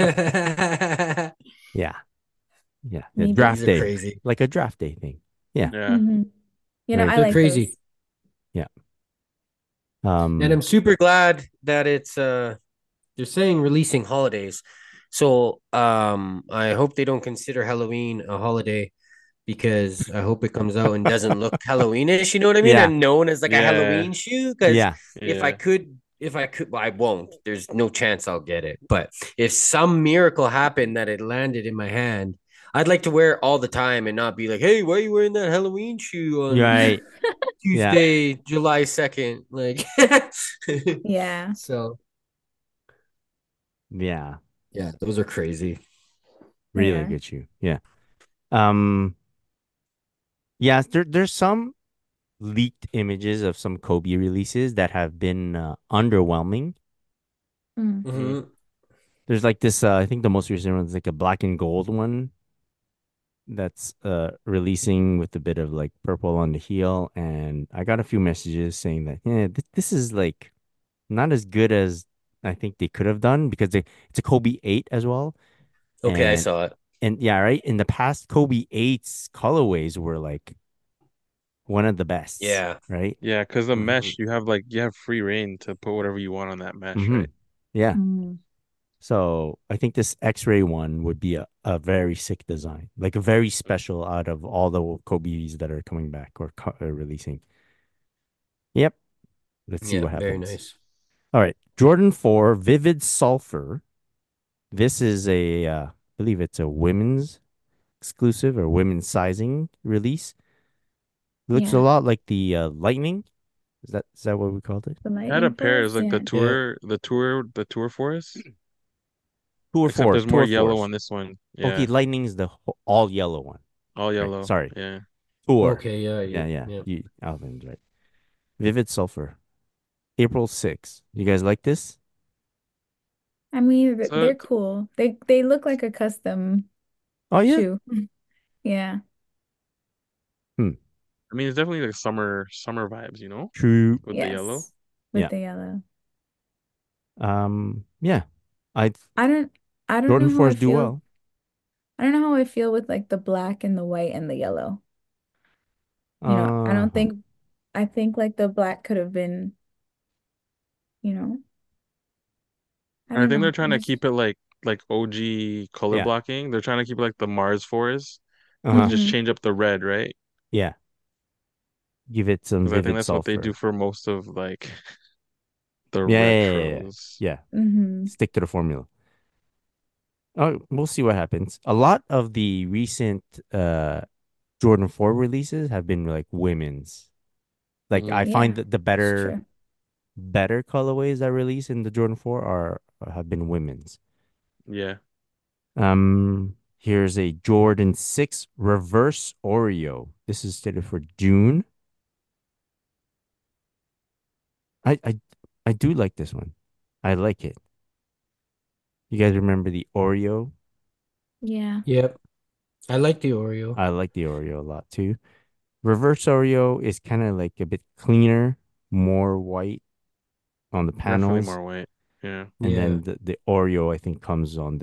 Yeah, yeah, a Maybe. draft These are day, crazy. like a draft day thing. Yeah. Yeah. mhm. You know, Very I good. like Crazy. those. Um, And I'm super glad that it's they're saying releasing holidays. So I hope they don't consider Halloween a holiday because I hope it comes out and doesn't look Halloweenish, you know what I mean? Yeah. And known as like a Yeah. Halloween shoe. Because yeah, if I Yeah. could, well, I won't. There's no chance I'll get it. But if some miracle happened that it landed in my hand, I'd like to wear it all the time and not be like, hey, why are you wearing that Halloween shoe on Right. Yeah. Tuesday, July 2nd? Like, Yeah. so Yeah. yeah, those are crazy. They Really are. good shoe. Yeah. Um, yeah, there's some leaked images of some Kobe releases that have been underwhelming. Mm. Mhm. Hmm. There's like this I think the most recent one is like a black and gold one that's releasing with a bit of like purple on the heel, and I got a few messages saying that yeah, this is like not as good as I think they could have done because it's a Kobe 8 as well. Okay, I And saw it. yeah, right. In the past, Kobe 8's colorways were like one of the bests, Yeah. right? Yeah, because the Hmm. mesh, you have free reign to put whatever you want on that mesh, Mm-hmm. right? Yeah. Mm. So I think this X-ray one would be a very sick design, like a very special out of all the Kobe's that are coming back or releasing. Yep. Let's see Yeah, what very happens. nice. All right. Jordan 4 Vivid Sulfur. This is I believe it's a women's exclusive or women's sizing release. Looks a Yeah. lot like the Lightning. Is that what we called it? The I had a lightning pair. It was force. like Yeah. Yeah. the tour forest, Tour except 4, there's more Tour yellow Force. on this one. Okay, Yeah, Lightning's the all yellow one. all Right. yellow. Sorry. Yeah. Tour. Okay, yeah, Yeah, yeah, yeah. yeah. Alvin's right. Vivid Sulfur. April 6th. You guys like this? I mean, So they're cool. They look like a custom Oh yeah. shoe. Yeah. Hmm. I mean, it's definitely like summer vibes, True. with the yellow. Yes. With Yeah. the yellow. Yeah. I I don't I don't Jordan know how I 4s do feel. well. I don't know how I feel with like the black and the white and the yellow. I don't Uh-huh. think I think like the black could have been, you know, I And I don't think they're know. trying I to just keep it like OG color Yeah. blocking. They're trying to keep it like the Mars forest, but Uh-huh. just hmm change up the red, right? Yeah. Give it some Because I think Vivid that's what they do Sulfur. for most of like the Yeah, yeah, yeah, yeah. retros. Yeah. hmm Stick to the formula. Oh, we'll see what happens. A lot of the recent Jordan 4 releases have been like women's. Like I Mm, find Yeah, that the it's better true. better colorways that release in the Jordan 4 are have been women's. yeah. Here's a Jordan 6 reverse Oreo. This is stated for June. I I I do like this one. I like it. You guys remember the Oreo? Yeah. Yep. I like the Oreo. I like the Oreo a lot too. Reverse Oreo is kind of like a bit cleaner, more white on the Definitely panels, more white. Yeah. and Yeah. then the Oreo I think comes on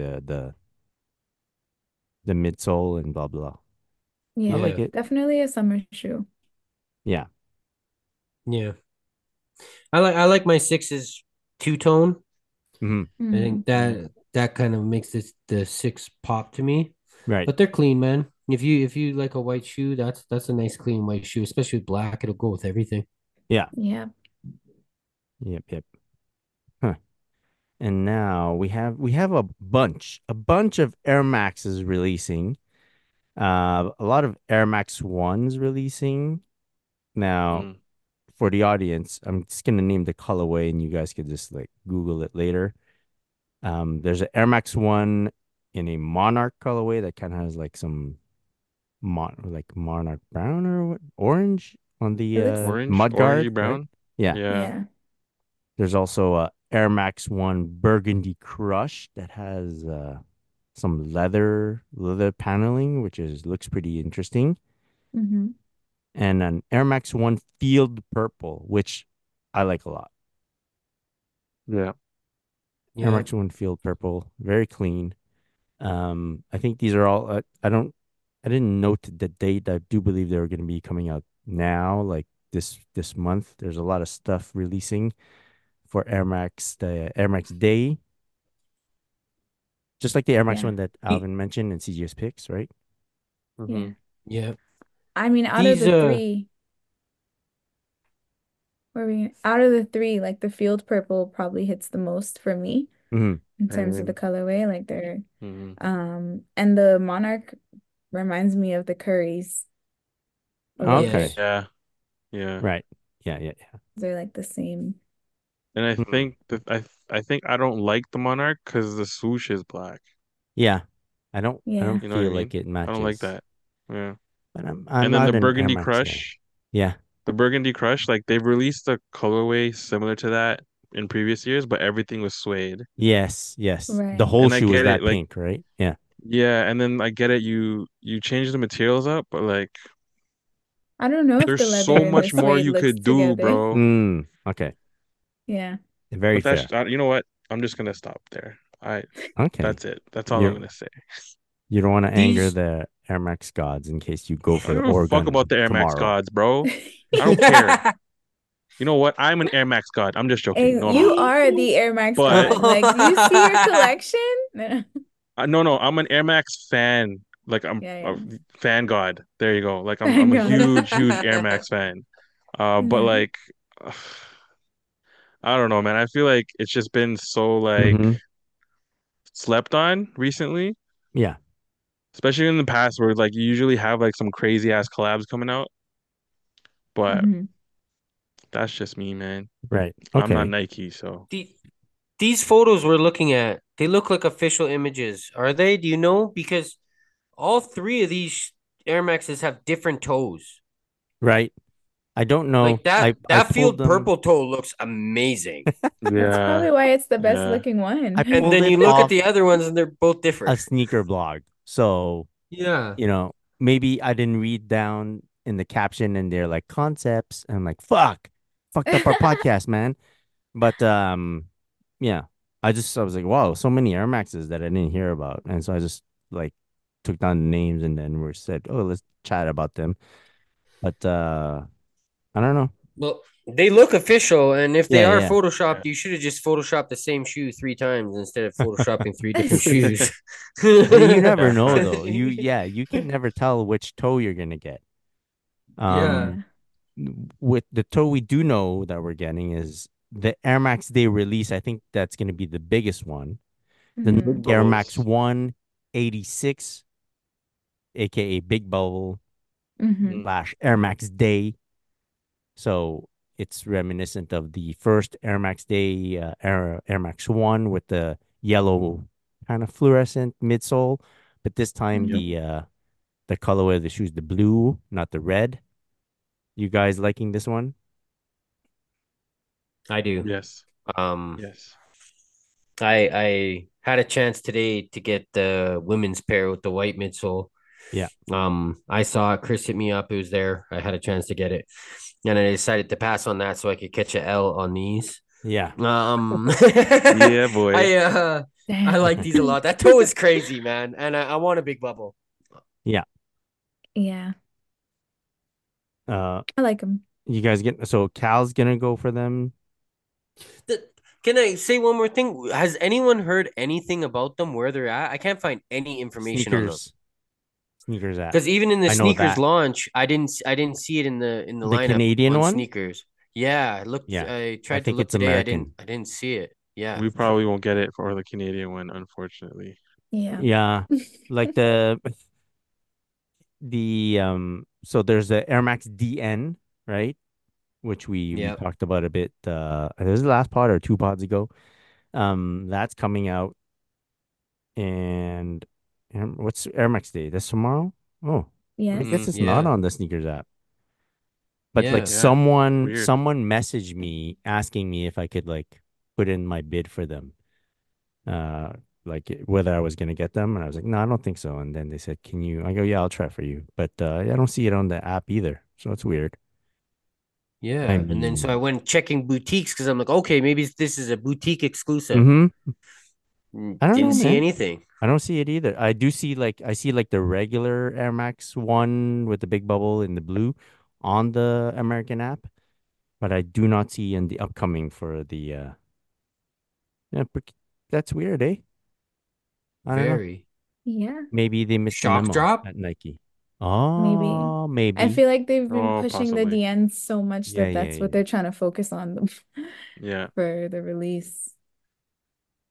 the midsole and blah blah. I Yeah. like Yeah. it. Definitely a summer shoe. Yeah. Yeah. I like my sixes two-tone. Hmm. I hmm think that kind of makes the six pop to me. Right. But they're clean, man. If you like a white shoe, that's a nice clean white shoe, especially with black. It'll go with everything. Yeah. Yeah. Yep. Yep. Huh. And now we have a bunch of Air Maxes releasing. A lot of Air Max ones releasing. Now, Mm. for the audience, I'm just gonna name the colorway, and you guys could just like Google it later. There's an Air Max one in a Monarch colorway that kind of has like some like Monarch brown or what orange on the It looks, mud guard, Orangey right? brown. Yeah. Yeah. yeah. There's also a Air Max One Burgundy Crush that has some leather paneling, which is looks pretty interesting, hmm and an Air Max One Field Purple, which I like a lot. Yeah. Air Yeah. Max One Field Purple, very clean. I think these are all. I didn't note the date. I do believe they were going to be coming out now, like this month. There's a lot of stuff releasing for Air Max, the Air Max Day, just like the Air Max Yeah. one that Alvin mentioned in CGS Picks, right? Mm-hmm. Yeah. Yeah. I mean, out of These the three, out of the three, like the field purple probably hits the most for me. Mm-hmm. in terms of the colorway. Like they're Mhm. and the Monarch reminds me of the Currys a little Okay. bit. Yeah. Yeah. Right. Yeah. They're like the same. And I Mhm. think that I think I don't like the Monarch because the swoosh is black. Yeah. I don't Yeah. You know what I feel mean? like it I don't like matches. that. Yeah. But I'm And then not the an Air Burgundy Max guy. Crush, Yeah. like they've released a colorway similar to that in previous years, but everything was suede. Yes. The Right. whole And I shoe is get it, that like pink, right? Yeah. yeah, and then I get it, you change the materials up, but like I don't know if there's the so leather and the much more suede you looks could do, together. bro. Okay. Yeah. Very But that's fair. you know what? I'm just gonna stop there. Okay. That's it. That's all I'm gonna say. You don't want to anger These the Air Max gods in case you go I for don't the give a fuck Oregon about the Air Max tomorrow. gods, bro. I don't care. You know what? I'm an Air Max god. I'm just joking. No, I'm You not. are the Air Max But god. Like, do you see your collection? no, I'm an Air Max fan. Like I'm a Yeah. fan god. There you go. Like I'm Thank a God. huge Air Max fan. But Mhm. like I don't know, man. I feel like it's just been so like Mm-hmm. slept on recently, Yeah. especially in the past where like you usually have like some crazy ass collabs coming out. But Mhm. that's just me, man. Right. I'm not Okay. Nike, so the, these photos we're looking at, they look like official images. Are they? Do you know? Because all three of these Air Maxes have different toes. Right. I don't know. Like that I that pulled field them. purple toe looks amazing. That's yeah, probably why it's the best yeah. looking I one. And pulled then it you look at off the other ones and they're both a different. sneaker blog. So, Yeah. maybe I didn't read down in the caption and they're like concepts. And I'm like, fucked up our podcast, man. But yeah. I was like, wow, so many Air Maxes that I didn't hear about. And so I just like took down the names and then we said, oh, let's chat about them. But I don't know. Well, they look official, and if they are Yeah. photoshopped, you should have just photoshopped the same shoe 3 times instead of photoshopping three different Yeah. shoes. You never know though. You can never tell which toe you're gonna get. Yeah. Um, Yeah. with the toe we do know that we're getting is the Air Max they release. I think that's gonna be the biggest one. The Mhm. Big Nike Air Max bubbles. 186, aka Big Bubble Mhm. Mm. slash Air Max Day. So it's reminiscent of the first Air Max Day, Air Max 1 with the yellow kind of fluorescent midsole, but this time Yep. Mhm. the colorway of the shoes, the blue, not the red. You guys liking this one? I do. Yes. Um, Yes. I had a chance today to get the women's pair with the white midsole. Yeah. I saw it. Chris hit me up. It was there. I had a chance to get it, and I decided to pass on that so I could catch a L on these. Yeah. Yeah, boy. I Damn. like these a lot. That toe is crazy, man, and I want a big bubble. Yeah. Yeah. Uh, I like them. you guys so Cal's gonna go for them. Can I say one more thing? Has anyone heard anything about them? Where they're at? I can't find any information on them. Sneakers app. Because even in the I know sneakers that. launch, I didn't see it in the The lineup Canadian on one? sneakers. Yeah, I looked. Yeah. I I tried to think look it's today. American. I didn't see it. Yeah, We probably won't get it for the Canadian one, unfortunately. Yeah. Yeah. Like the so there's the Air Max DN, right? Which we yeah. talked about a bit this is the last pod or two pods ago. That's coming out and what's Air Max Day? That's tomorrow? Oh, I Yes. guess it's not Yeah, on the sneakers app. But like yeah. Yeah. someone Weird. someone messaged me asking me if I could like put in my bid for them. Like whether I was gonna get them, and I was like, no, I don't think so. And then they said, can you? I go, yeah, I'll try for you. But I don't see it on the app either, so it's weird. I Yeah, and then so I mean, went checking boutiques because I'm like, okay, maybe this is a boutique exclusive. mm-hmm. I don't know, Didn't see man. anything. I don't see it either. I see like the regular Air Max one with the big bubble in the blue on the American app, but I do not see in the upcoming for the yeah, that's weird, eh? I don't know. Very Yeah. Maybe they missed the shock memo drop. at Nike. Maybe. Oh, I maybe. feel like they've been Oh, pushing the possibly. DN so much Yeah, that yeah, that's what yeah. they're trying to focus on them Yeah. for the release.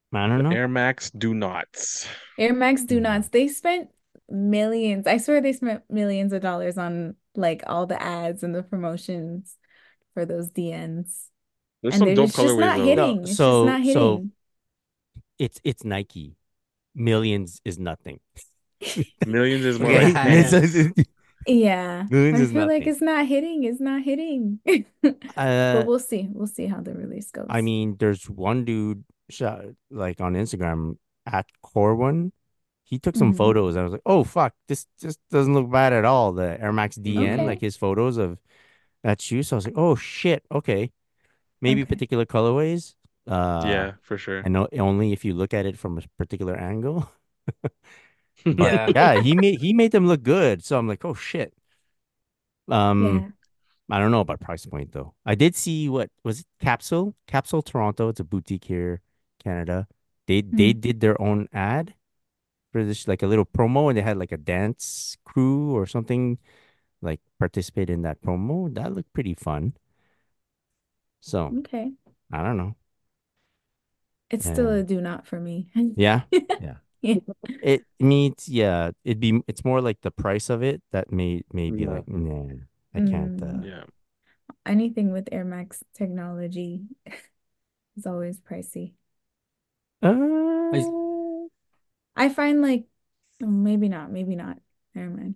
I don't know. Air Max do nots. Air Max do Mm. nots. They spent millions. I swear they spent millions of dollars on like all the ads and the promotions for those DNs. There's And some they're dope it's just colorways not though. No, hitting. It's just not so hitting. it's Nike. Millions is nothing. Millions is more Okay, like Yeah. pennies. Yeah. millions I is feel like nothing. it's not hitting. It's not hitting. But we'll see. We'll see how the release goes. I mean, there's one dude like on Instagram at Corwin. He took some Mhm. photos. I was like, oh fuck, this just doesn't look bad at all. The Air Max DN, Okay. like his photos of that shoe. So I was like, oh shit, okay. Maybe Okay. particular colorways. Yeah, for sure. I know only if you look at it from a particular angle. But Yeah. yeah, he made them look good. So I'm like, oh shit. Um, Yeah. I don't know about price point though. I did see what was it? Capsule Toronto. It's a boutique here, Canada. They Mm. did their own ad for this, like a little promo, and they had like a dance crew or something like participate in that promo. That looked pretty fun. So Okay. I don't know. It's still Uh, a do not for me. yeah, yeah. Yeah. It means yeah. It's more like the price of it that may be Yeah. like, nah, I can't. Yeah. Anything with Air Max technology is always pricey. I, I find like maybe not, maybe not. Never mind.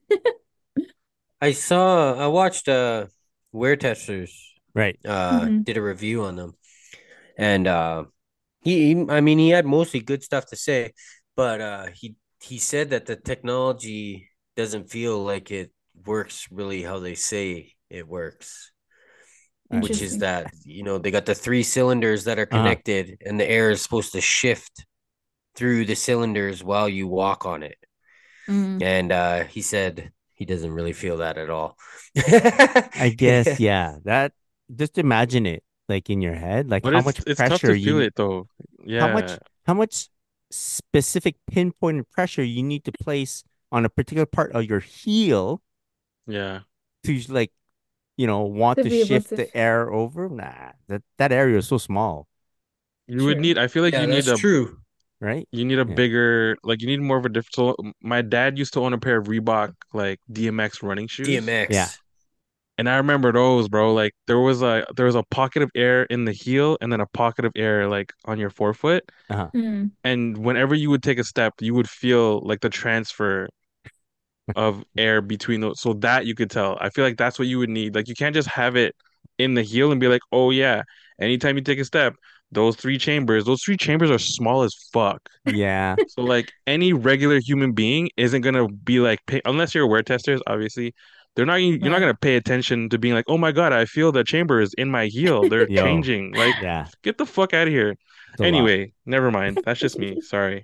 I watched Wear Testers Right. Mhm. did a review on them. And I mean he had mostly good stuff to say, but he said that the technology doesn't feel like it works really how they say it works, which is Interesting. that, they got the three cylinders that are Uh-huh. connected and the air is supposed to shift through the cylinders while you walk on it. Mm. And he said he doesn't really feel that at all. I guess, yeah. That just imagine it like in your head, like But how much it's tough pressure to you feel need, it though. how Yeah. much how much specific pinpointed pressure you need to place on a particular part of your heel Yeah. to like, want To to be able shift to, the air over. Nah, that area is so small, You would true. need, I feel like Yeah, that's true. right? you need a Yeah. bigger, like you need more of a different. So my dad used to own a pair of Reebok like DMX running shoes. Yeah. DMX. And I remember those, bro. Like there was a pocket of air in the heel and then a pocket of air like on your forefoot. Uh-huh. Mm. And whenever you would take a step, you would feel like the transfer of air between those. So that you could tell. I feel like that's what you would need. Like you can't just have it in the heel and be like, oh yeah, anytime you take a step, those three chambers are small as fuck. Yeah. So like any regular human being isn't gonna be like unless you're aware testers, obviously. You're not Right. gonna pay attention to being like, oh my God, I feel the chamber is in my heel. They're Yo. changing. Like, Yeah. get the fuck out of here. It's a lot. Anyway, never mind. That's just me. Sorry.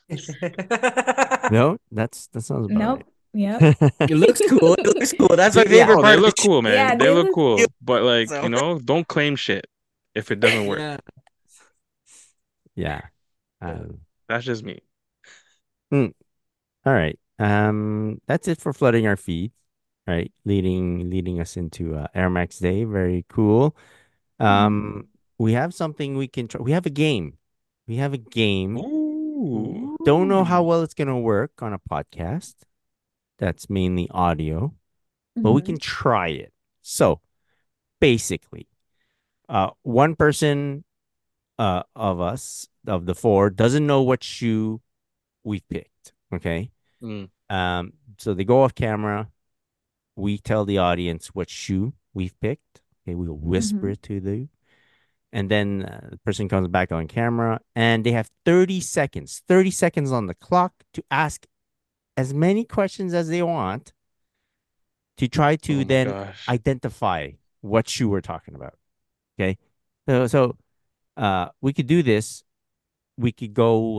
No, that sounds about Nope. Yep. right. It looks cool. It looks cool. That's my Yeah. favorite Oh, they part of look the cool, man. Yeah, They they look look cool. But like, show. don't claim shit if it doesn't work. Yeah. Yeah. Um, That's just me. all right. That's it for flooding our feed. Right, leading us into Air Max Day. Very cool. Mhm. We have something we can try. We have a game. We have a game. Ooh. Don't know how well it's gonna work on a podcast. That's mainly audio, but we can Mhm. try it. So basically, one person of us of the four doesn't know what shoe we've picked. Okay. Mm, So they go off camera. We tell the audience what shoe we've picked. Okay, we'll whisper Mhm. it to them. And then the person comes back on camera and they have 30 seconds on the clock to ask as many questions as they want to try to oh my then gosh. identify what shoe we're talking about. Okay. So we could do this. We could go,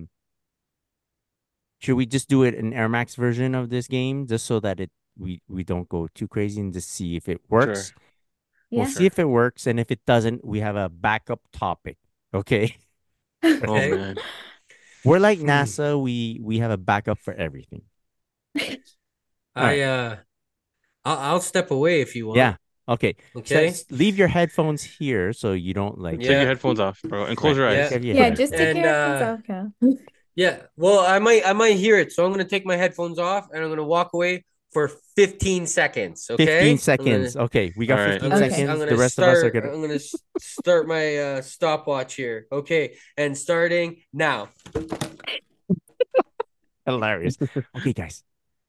should we just do it an Air Max version of this game just so that we don't go too crazy and just see if it works? Sure. We'll Yeah. see if it works, and if it doesn't, we have a backup topic. Okay. Oh Okay. man. We're like NASA. We have a backup for everything. All I right. I'll step away if you want. Yeah. Okay. Okay. Leave your headphones here so you don't like. Take your Yeah. headphones off, bro, and close Right. your Yeah. eyes. Have your Yeah, headphones. just take And your headphones off, Cal. yeah. Well, I might hear it, so I'm gonna take my headphones off and I'm gonna walk away for 15 seconds. 15 Okay. seconds. Okay, we got All right. 15 Okay. seconds. I'm The gonna rest of us are start. gonna. I'm gonna start my stopwatch here. Okay, and starting now. Hilarious. Okay, guys.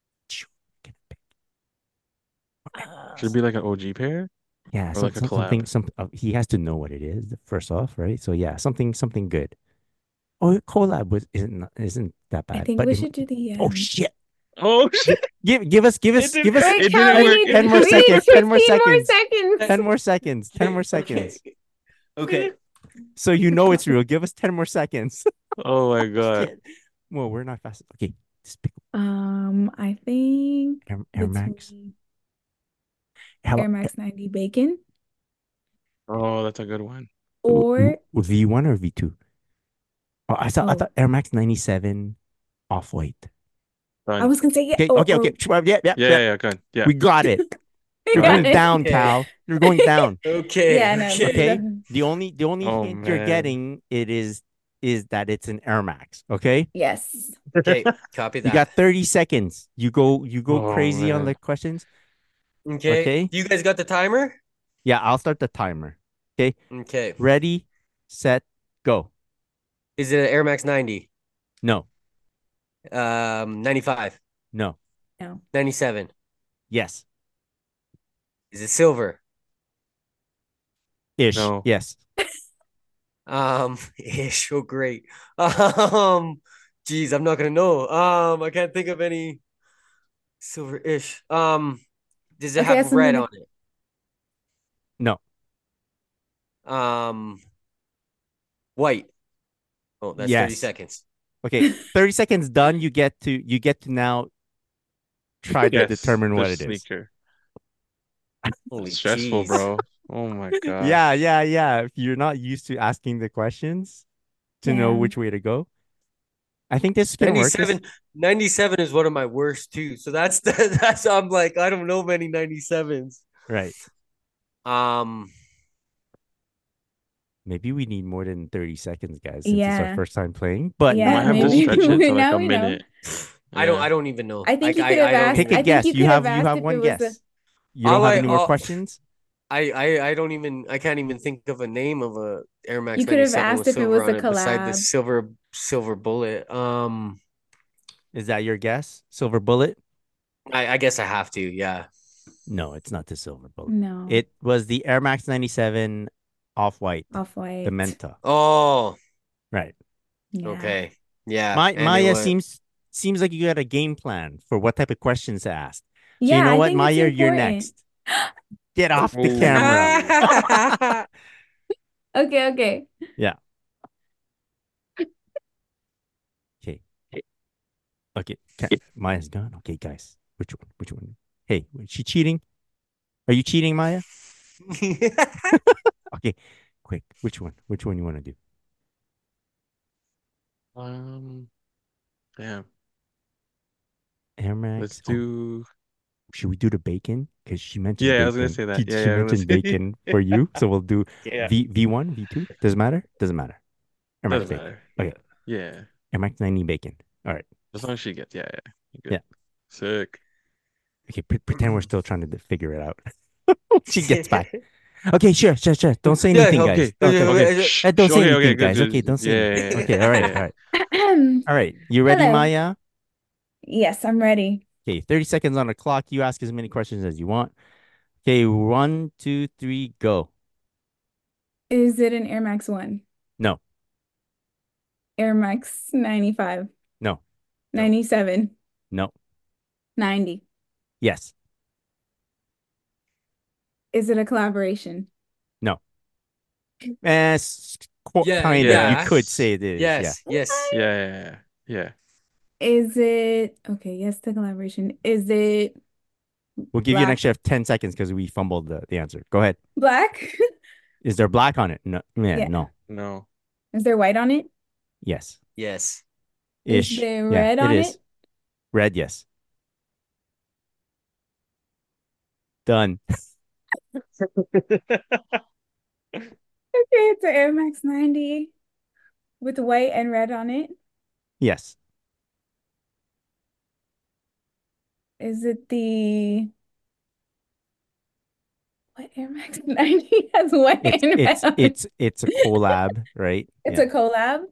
Should it be like an OG pair Yeah, or like a collab? he has to know what it is first off, right? So yeah, something good. Oh, collab isn't that I bad, think but we should do the oh shit! Oh shit! Give us It give us didn't. Wait, It Cal, didn't we work. need 10 more we need seconds. 10 more 15 more seconds. seconds. 10 more seconds. 10 more seconds. Okay. So you know it's real. Give us 10 more seconds. Oh my god! Shit. Well, we're not fast. Okay, I think Air Max. between How Air Max 90 Bacon Oh, that's a good one. or V1 or V2? Oh, I thought Air Max 97 Off-White. I Done. was gonna say yeah. Okay, Oh, okay. Yeah, good. Yeah. We got it. we You're got going it. down, Okay. Cal. You're going down. Okay. Yeah, no, Okay. Okay. definitely. The only Oh, hint you're man. getting is that it's an Air Max. Okay. Yes. Okay. Copy You that. got 30 seconds. You go Oh, crazy on man. the questions. Okay. Okay. You guys got the timer? Yeah, I'll start the timer. Okay. Okay. Ready, set, go. Is it an Air Max 90? No. 95. No. No. 97. Yes. Is it silver? Ish. No. Yes. Ish. Oh, great. Geez, I'm not gonna know. I can't think of any silver-ish. Does it Okay, have that's red something on it? No. White. Oh, that's 30 Yes. seconds. Okay. 30 seconds done. You get to now try to Yes, determine what the it is. sneaker. Holy Stressful, jeez. bro. Oh my god. Yeah. If you're not used to asking the questions to know Yeah. which way to go, I think this is gonna work. 97 is one of my worst too. So that's I'm like, I don't know many 97s. Right. Um, Maybe we need more than 30 seconds, guys, since it's our Yeah. first time playing. But Yeah, Might have to maybe. stretch it to like Now a we know. minute. I don't even know. I think Like, you could have I don't asked. pick a I think guess. you You could have have asked if one it was guess. You don't All have I- any more all- questions? I don't even I can't even think of a name of a Air Max You could have 97 asked with if it silver was on a it beside the collab. silver bullet. Is that your guess? Silver bullet? I guess I have to, yeah. No, it's not the silver bullet. No. It was the Air Max 97 Off-White, Off-White. the Menta. Oh, Right. Yeah. okay. Yeah. and Maya it was- seems like you got a game plan for what type of questions to ask. So Yeah, you know I what, think it's Maya, you're important. next. Get off the Ooh. camera. Okay. Yeah. Okay. Maya's gone. Okay, guys. Which one? Hey, is she cheating? Are you cheating, Maya? Okay. Quick. Which one? Which one you want to do? Yeah. Air Max. Let's do. Should we do the bacon? Because she mentioned Yeah, bacon. I was gonna say that. She Yeah, yeah, mentioned let's- bacon for you. So we'll do Yeah. V1, V2. Doesn't matter? Doesn't matter. Air Max Doesn't bacon. matter. Okay. Yeah. Air Max 90 bacon. All right. As long as she gets. Yeah. Good. Yeah. Sick. Okay. Pretend we're still trying to figure it out. She gets back. Okay, sure. Don't say Yeah, anything, okay. guys. Okay. Shh, Don't say okay, anything, good, guys. good. Okay, don't say Yeah, anything. yeah, yeah. Okay, all right. All right. You ready, Hello. Maya? Yes, I'm ready. Okay, 30 seconds on the clock. You ask as many questions as you want. Okay, 1, 2, 3, go. Is it an Air Max 1? No. Air Max 95? No. 97? No. 90? Yes. Is it a collaboration? No. Yeah, Kind of. yeah. You could say it is. Yes. Yeah. Is it okay? Yes, the collaboration. Is it We'll give you an black? extra 10 seconds because we fumbled the answer. Go ahead. Black? Is there black on it? No. Yeah. No. No. Is there white on it? Yes. Yes. Ish. Is there Yeah, red it on is. it? Red, yes. Done. Okay, it's an Air Max 90 with white and red on it. Yes. Is it the what Air Max 90 has white It's and red it's on it? it's it's a collab, right? It's Yeah. a collab.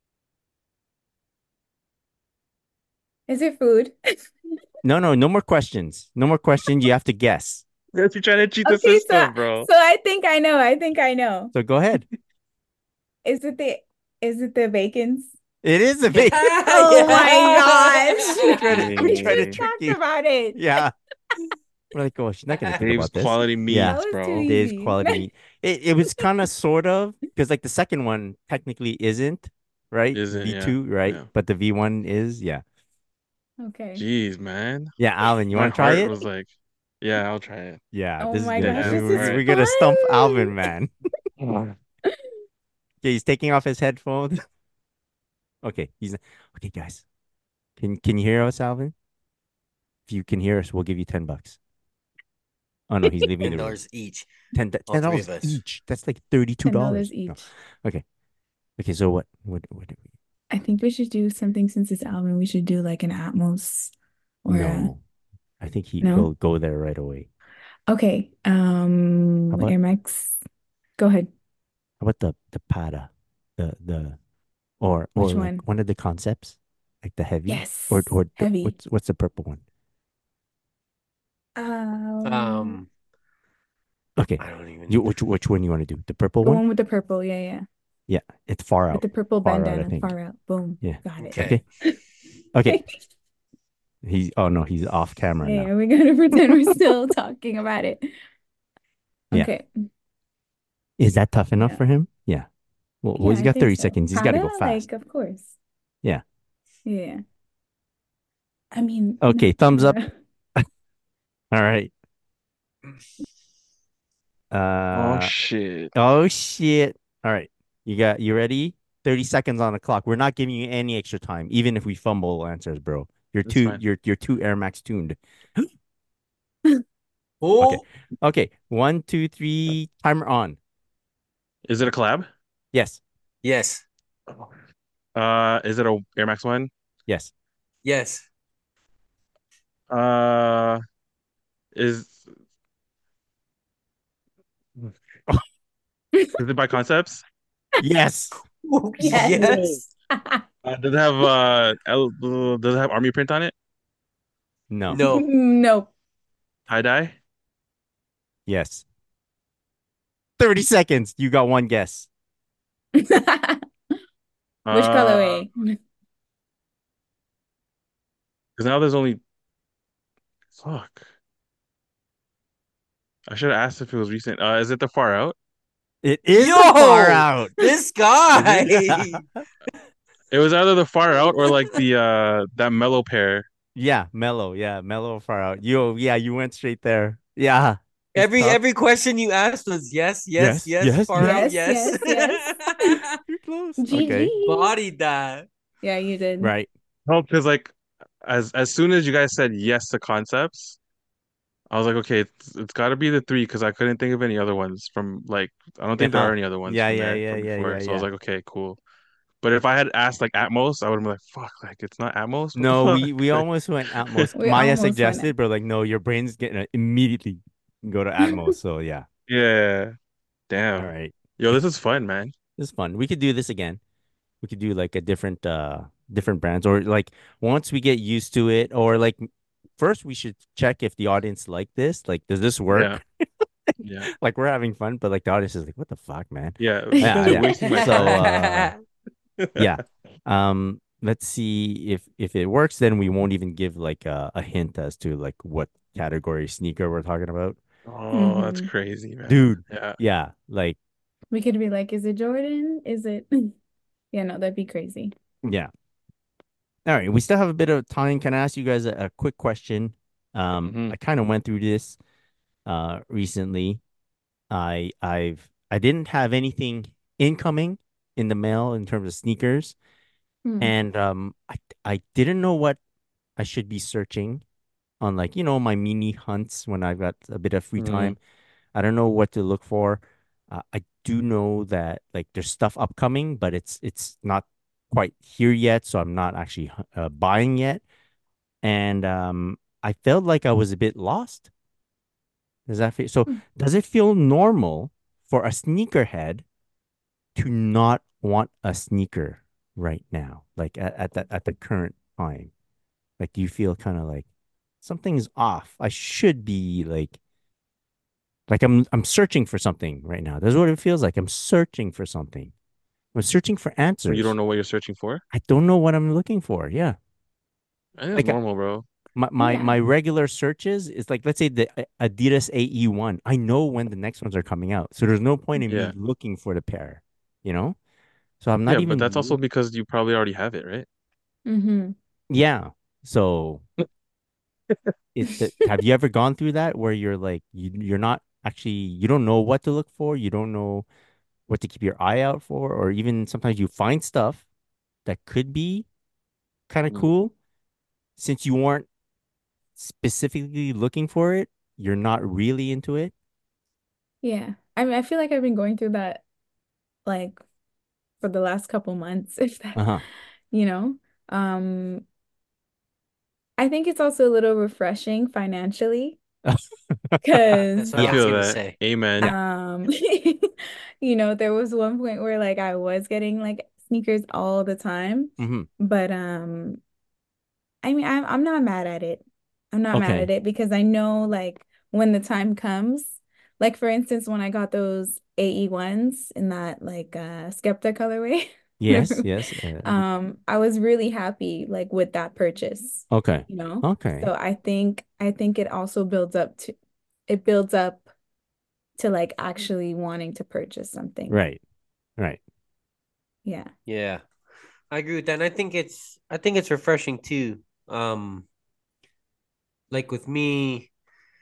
Is it food? No, no more questions. No more questions. You have to guess. Yes, you're trying to cheat the Okay, system, bro. so I think I know. I think I know. So go ahead. Is it the is it the bacons? It is a big. Oh my We gosh. tried to we We tried to just trick talked you. about it. Yeah. We're like, oh, she's not gonna think Dave's about this. quality Yeah. meats, That was too bro. Dave's easy. quality meat. It was kind of sort of because like the second one technically isn't, right? Isn't, yeah. V2, right? Yeah. But the V1 is, yeah. Okay. Jeez, man. Yeah, Alvin, you My want to try heart it? was like, yeah, I'll try it. Yeah, Oh this is my good. gosh, Yeah, this all is right. We're gonna stump Alvin, fun. man. Okay, he's taking off his headphones. Okay, he's okay, guys. Can you hear us, Alvin? If you can hear us, we'll give you $10. Oh no, he's leaving the room. $10 each. $10 All three $10 of us. each. That's like $32. $10 No. each. Okay. Okay, so what did we I think we should do something since it's Alvin. We should do like an Atmos or a No. I think he'd no. go there right away. Okay. How about Air Max. Go ahead. the Pada? The or Which like one? one of the concepts? Like the heavy? Yes. Or Heavy. what's the purple one? Okay. I don't even You know. which one you want to do? The purple The one? one with the purple. Yeah, yeah. Yeah, it's far With out. the purple Far out, I bandana. think. Far out. Boom. Yeah. Got it. Okay. Okay. He's off camera Yeah, now. we gotta pretend we're still talking about it. Yeah. Okay. Is that tough enough Yeah. for him? Yeah. Well, Yeah, he's I got think 30 so. seconds. He's got to go Prada, fast. like, of course. Yeah. Yeah. I mean, Okay, not thumbs up. Prada. All right. Oh shit. Oh shit. All right. You ready? 30 seconds on the clock. We're not giving you any extra time, even if we fumble answers, bro. That's fine. You're too Air Max tuned. Oh, Okay. 1, 2, 3, timer on. Is it a collab? Yes. yes. Is it a Air Max one? Yes. Yes. Is it by Concepts? Yes. Yes. Does it have does it have army print on it? No. No. Nope. Tie dye? Yes. 30 seconds. You got one guess. Which Uh, colorway? Because now there's only fuck. I should have asked if it was recent. Is it the Far Out? It is Yo! the far out. This guy. It was either the Far Out or like the that mellow pair. Yeah, mellow. Yeah, mellow far out. You went straight there. Yeah. It's Every tough. every question you asked was yes, Yes, yes, far out, yes, yes. You're close. GG. Okay. Bodied that. Yeah, you did. Right. No, because like as soon as you guys said yes to Concepts, I was like, okay, it's got to be the three because I couldn't think of any other ones from like I don't think there Uh-huh. are any other ones Yeah, from yeah, there yeah, from yeah, before. yeah, So I was yeah. like, okay, cool. But if I had asked like Atmos, I would have been like, fuck, like it's not Atmos. What the No, fuck? we almost went Atmos. We Maya almost went suggested, but like, no, your brain's getting immediately go to Atmos. So yeah. Yeah. All Damn. right. Yo, this is fun, man. This is fun. We could do this again. We could do like a different brands, or like once we get used to it, or like first we should check if the audience like this. Like, does this work? Yeah. Yeah. Like we're having fun, but like the audience is like, what the fuck, man? Yeah. You Yeah, guys are yeah. wasting my So time. yeah. Let's see if it works, then we won't even give like a hint as to like what category sneaker we're talking about. Oh, that's Mhm. crazy, man. Dude. Yeah. Yeah, like We could be like, is it Jordan? Is it? Yeah, no, that'd be crazy. yeah. All right, we still have a bit of time. Can I ask you guys a quick question? Mhm. I kind of went through this recently. I didn't have anything incoming in the mail in terms of sneakers, Hmm. and I didn't know what I should be searching on, like, my mini hunts when I've got a bit of free Mhm. time. I don't know what to look for. I do know that like there's stuff upcoming, but it's not quite here yet, so I'm not actually buying yet. And I felt like I was a bit lost. Does that feel so? Hmm. Does it feel normal for a sneakerhead to not want a sneaker right now, like at the current time? Like, do you feel kind of like something's off? I should be like I'm searching for something right now. That's what it feels like. I'm searching for something. I'm searching for When you don't answers. know what you're searching for. I don't know what I'm looking for. Yeah. I think that's Like normal, bro. Yeah. my regular searches is like, let's say the Adidas AE1. I know when the next ones are coming out. So there's no point in me Yeah. looking for the pair, you know? So I'm not Yeah, but that's even also because you probably already have it, right? Mm-hmm. yeah. So have you ever gone through that where you're like you're not actually you don't know what to look for, you don't know what to keep your eye out for, or even sometimes you find stuff that could be kind of Mm. cool since you weren't specifically looking for it, you're not really into it. Yeah. I mean, I feel like I've been going through that like for the last couple months, if that, Uh-huh. you know. Um, I think it's also a little refreshing financially That's because what I I was feel gonna that. say. Yeah. Amen. um there was one point where like I was getting like sneakers all the time, Hmm. but I mean I'm not mad at it. I'm not mad at Okay. it because I know like when the time comes, like for instance when I got those AE ones in that like Skepta colorway. Yes, yes. I was really happy like with that purchase, Okay. you know? Okay. So I think it also builds up to like actually wanting to purchase something. Right. Right. Yeah. Yeah, I agree with that. And I think it's refreshing too. Like with me,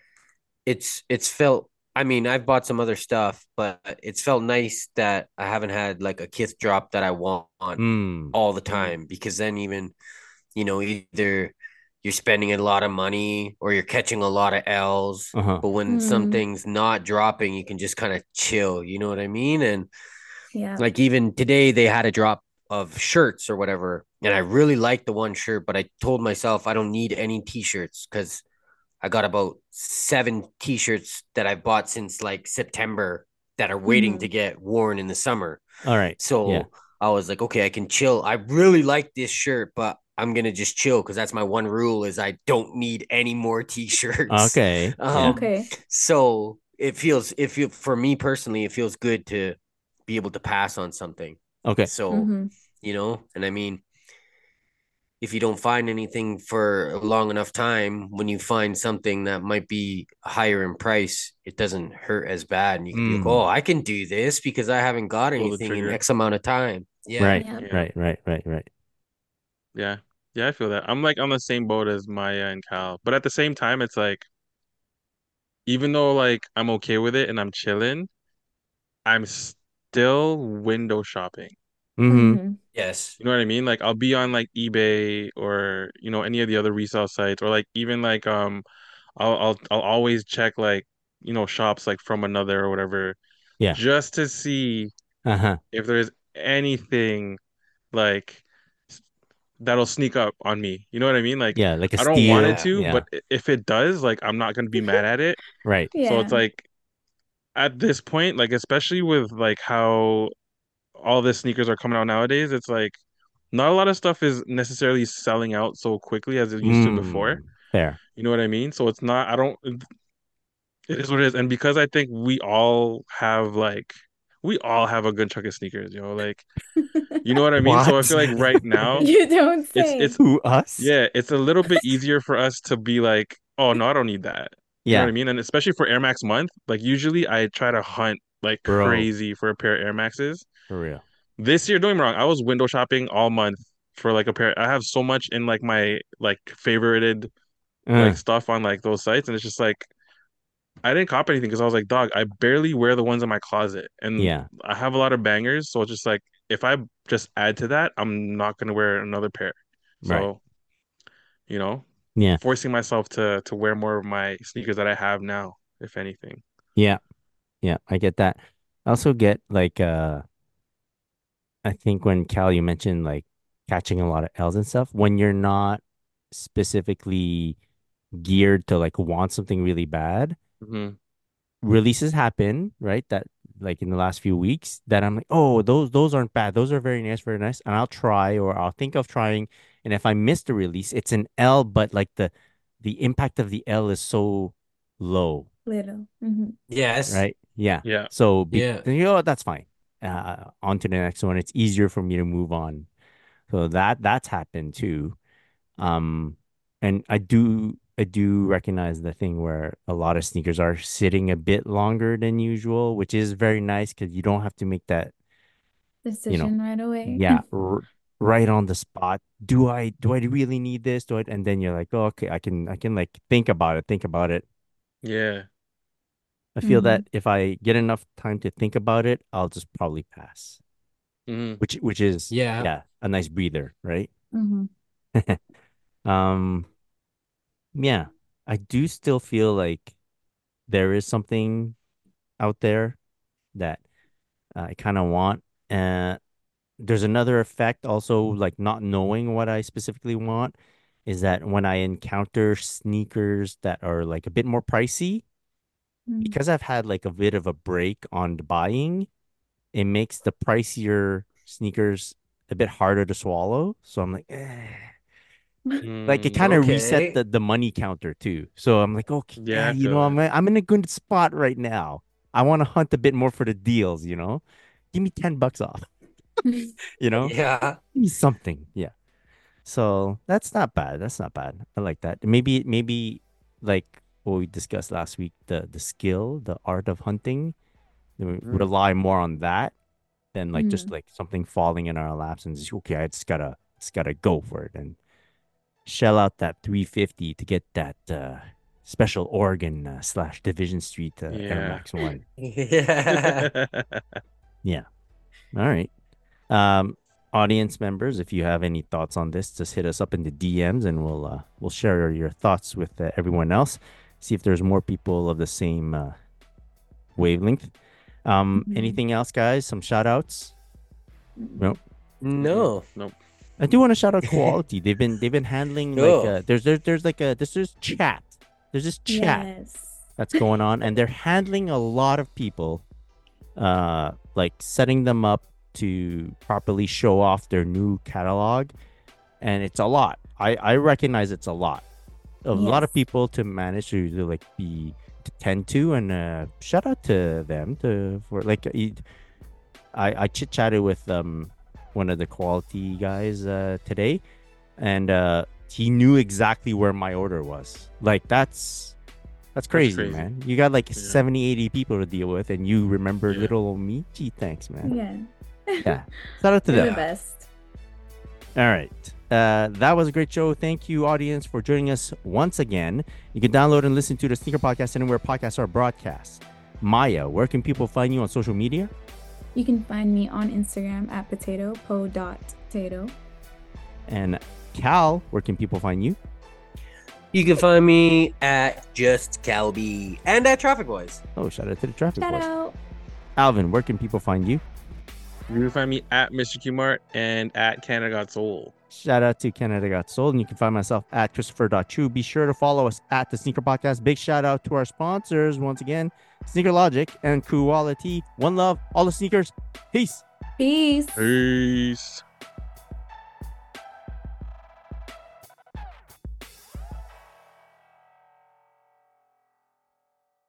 it's felt. I mean, I've bought some other stuff, but it's felt nice that I haven't had like a Kith drop that I want Mm. all the Mm. time because then even either you're spending a lot of money or you're catching a lot of L's. Uh-huh. But when Mm, something's not dropping, you can just kind of chill. You know what I mean? And yeah. like even today, they had a drop of shirts or whatever, and I really liked the one shirt, but I told myself I don't need any t-shirts because I got about 7 t-shirts that I've bought since like September that are waiting to Hmm. get worn in the summer. All right. Yeah. So I was like, okay, I can chill. I really like this shirt, but I'm gonna just chill because that's my one rule is I don't need any more t-shirts. Okay. Yeah. Um, Okay. so for me personally, it feels good to be able to pass on something. Okay. So, Hmm. and I mean, if you don't find anything for a long enough time, when you find something that might be higher in price, it doesn't hurt as bad. And you can be like, oh, Mm. I can do this because I haven't got Pull the anything in trigger. X amount of time. Yeah. Right. Yeah. Yeah. Right. Right. Right. Right. Yeah. Yeah, I feel that. I'm like on the same boat as Maya and Cal. But at the same time, it's like, even though like I'm okay with it and I'm chilling, I'm still window shopping. Mm-hmm. Hmm. Yes. You know what I mean? Like I'll be on like eBay or any of the other resale sites or like even like I'll always check like shops like from another or whatever Yeah. just to see Uh-huh. if there's anything like that'll sneak up on me. You know what I mean? Like Yeah. Like a I don't want it steal. Yeah. to, Yeah. but if it does, like I'm not gonna be mad at it. Right. So it's Yeah. like at this point, like especially with like how all the sneakers are coming out nowadays, it's like not a lot of stuff is necessarily selling out so quickly as it used to before. Mm. Fair. You know what I mean? So it's not, I don't, it is what it is. And because I think we all have a good chunk of sneakers, like, you know what I mean? So I What? feel like right now, You don't it's, say. Who, us? yeah, it's a little bit easier for us to be like, oh, no, I don't need that. You know what I Yeah. mean? And especially for Air Max month, like usually I try to hunt like Bro. crazy for a pair of Air Maxes. For real. This year, don't get me wrong, I was window shopping all month for like a pair. I have so much in like my like favorited like Uh, stuff on like those sites, and it's just like I didn't cop anything because I was like, dog, I barely wear the ones in my closet, and yeah. I have a lot of bangers, so it's just like if I just add to that, I'm not gonna wear another pair. Right. So, you know, Yeah. forcing myself to wear more of my sneakers that I have now, if anything. Yeah. Yeah, I get that. I also get like I think when Cal you mentioned like catching a lot of L's and stuff, when you're not specifically geared to like want something really bad, Hmm. releases happen, right? That like in the last few weeks that I'm like, oh, those aren't bad. Those are very nice. And I'll try or I'll think of trying. And if I miss the release, it's an L, but like the impact of the L is so low, Little. Yes. right? Yeah. Yeah. So Yeah. you know what, that's fine. On to the next one. It's easier for me to move on. So that's happened too. Um, and I do recognize the thing where a lot of sneakers are sitting a bit longer than usual, which is very nice because you don't have to make that, you know, Decision right away. yeah, right on the spot. Do I really need this? And then you're like, oh, okay, I can like think about it. Yeah. I feel Mm-hmm. that if I get enough time to think about it, I'll just probably pass. Hmm. Which is Yeah. yeah, a nice breather, right? Mm-hmm. Um, yeah, I do still feel like there is something out there that I kind of want. Uh, there's another effect also, like not knowing what I specifically want, is that when I encounter sneakers that are like a bit more pricey, because I've had like a bit of a break on the buying, it makes the pricier sneakers a bit harder to swallow. So I'm like, like it kind of reset Okay. the money counter too. So I'm like, okay, Yeah, yeah, I feel that. I'm in a good spot right now. I want to hunt a bit more for the deals. Give me $10 off, you know, Yeah. give me something. Yeah. So that's not bad. That's not bad. I like that. Maybe like what we discussed last week, the skill, the art of hunting, we Mm. rely more on that than like just Mm-hmm. like something falling in our laps and just okay, I just gotta go for it and shell out that 350 to get that special Oregon slash Division Street Air Yeah. Max One. Yeah. Yeah. All right. Um, audience members, if you have any thoughts on this, just hit us up in the DMs and we'll share your thoughts with everyone else. See if there's more people of the same wavelength. Mm-hmm. Anything else, guys? Some shout outs? No. Mm-mm. No. Nope. I do want to shout out Quality. They've been handling like No. there's like there's this chat. There's this chat Yes. that's going on, and they're handling a lot of people, like setting them up to properly show off their new catalog, and it's a lot. I recognize it's a lot. A lot Yes. of people to manage to like be to tend to, and shout out to them to for like I chit chatted with one of the Quality guys today, and he knew exactly where my order was. Like that's That's crazy, crazy. man. You got like Yeah. 70, 80 people to deal with, and you remember Yeah. little old me. Gee, thanks, man. Yeah. Yeah, shout out to You're them. the best. All right. That was a great show. Thank you, audience, for joining us once again. You can download and listen to the Sneaker Podcast anywhere podcasts are broadcast. Maya, where can people find you on social media? You can find me on Instagram at potato.po.tato. And Cal, where can people find you? You can find me at Just Calby and at Traffic Boys. Oh, shout out to the Traffic Shout Boys. out. Alvin, where can people find you? You can find me at Mr. Qmart and at Canada Got Soul. Shout out to Canada Got Sold. And you can find myself at Christopher.chu. Be sure to follow us at the Sneaker Podcast. Big shout out to our sponsors once again, Sneaker Logic and Quality. One love, all the sneakers. Peace. Peace. Peace.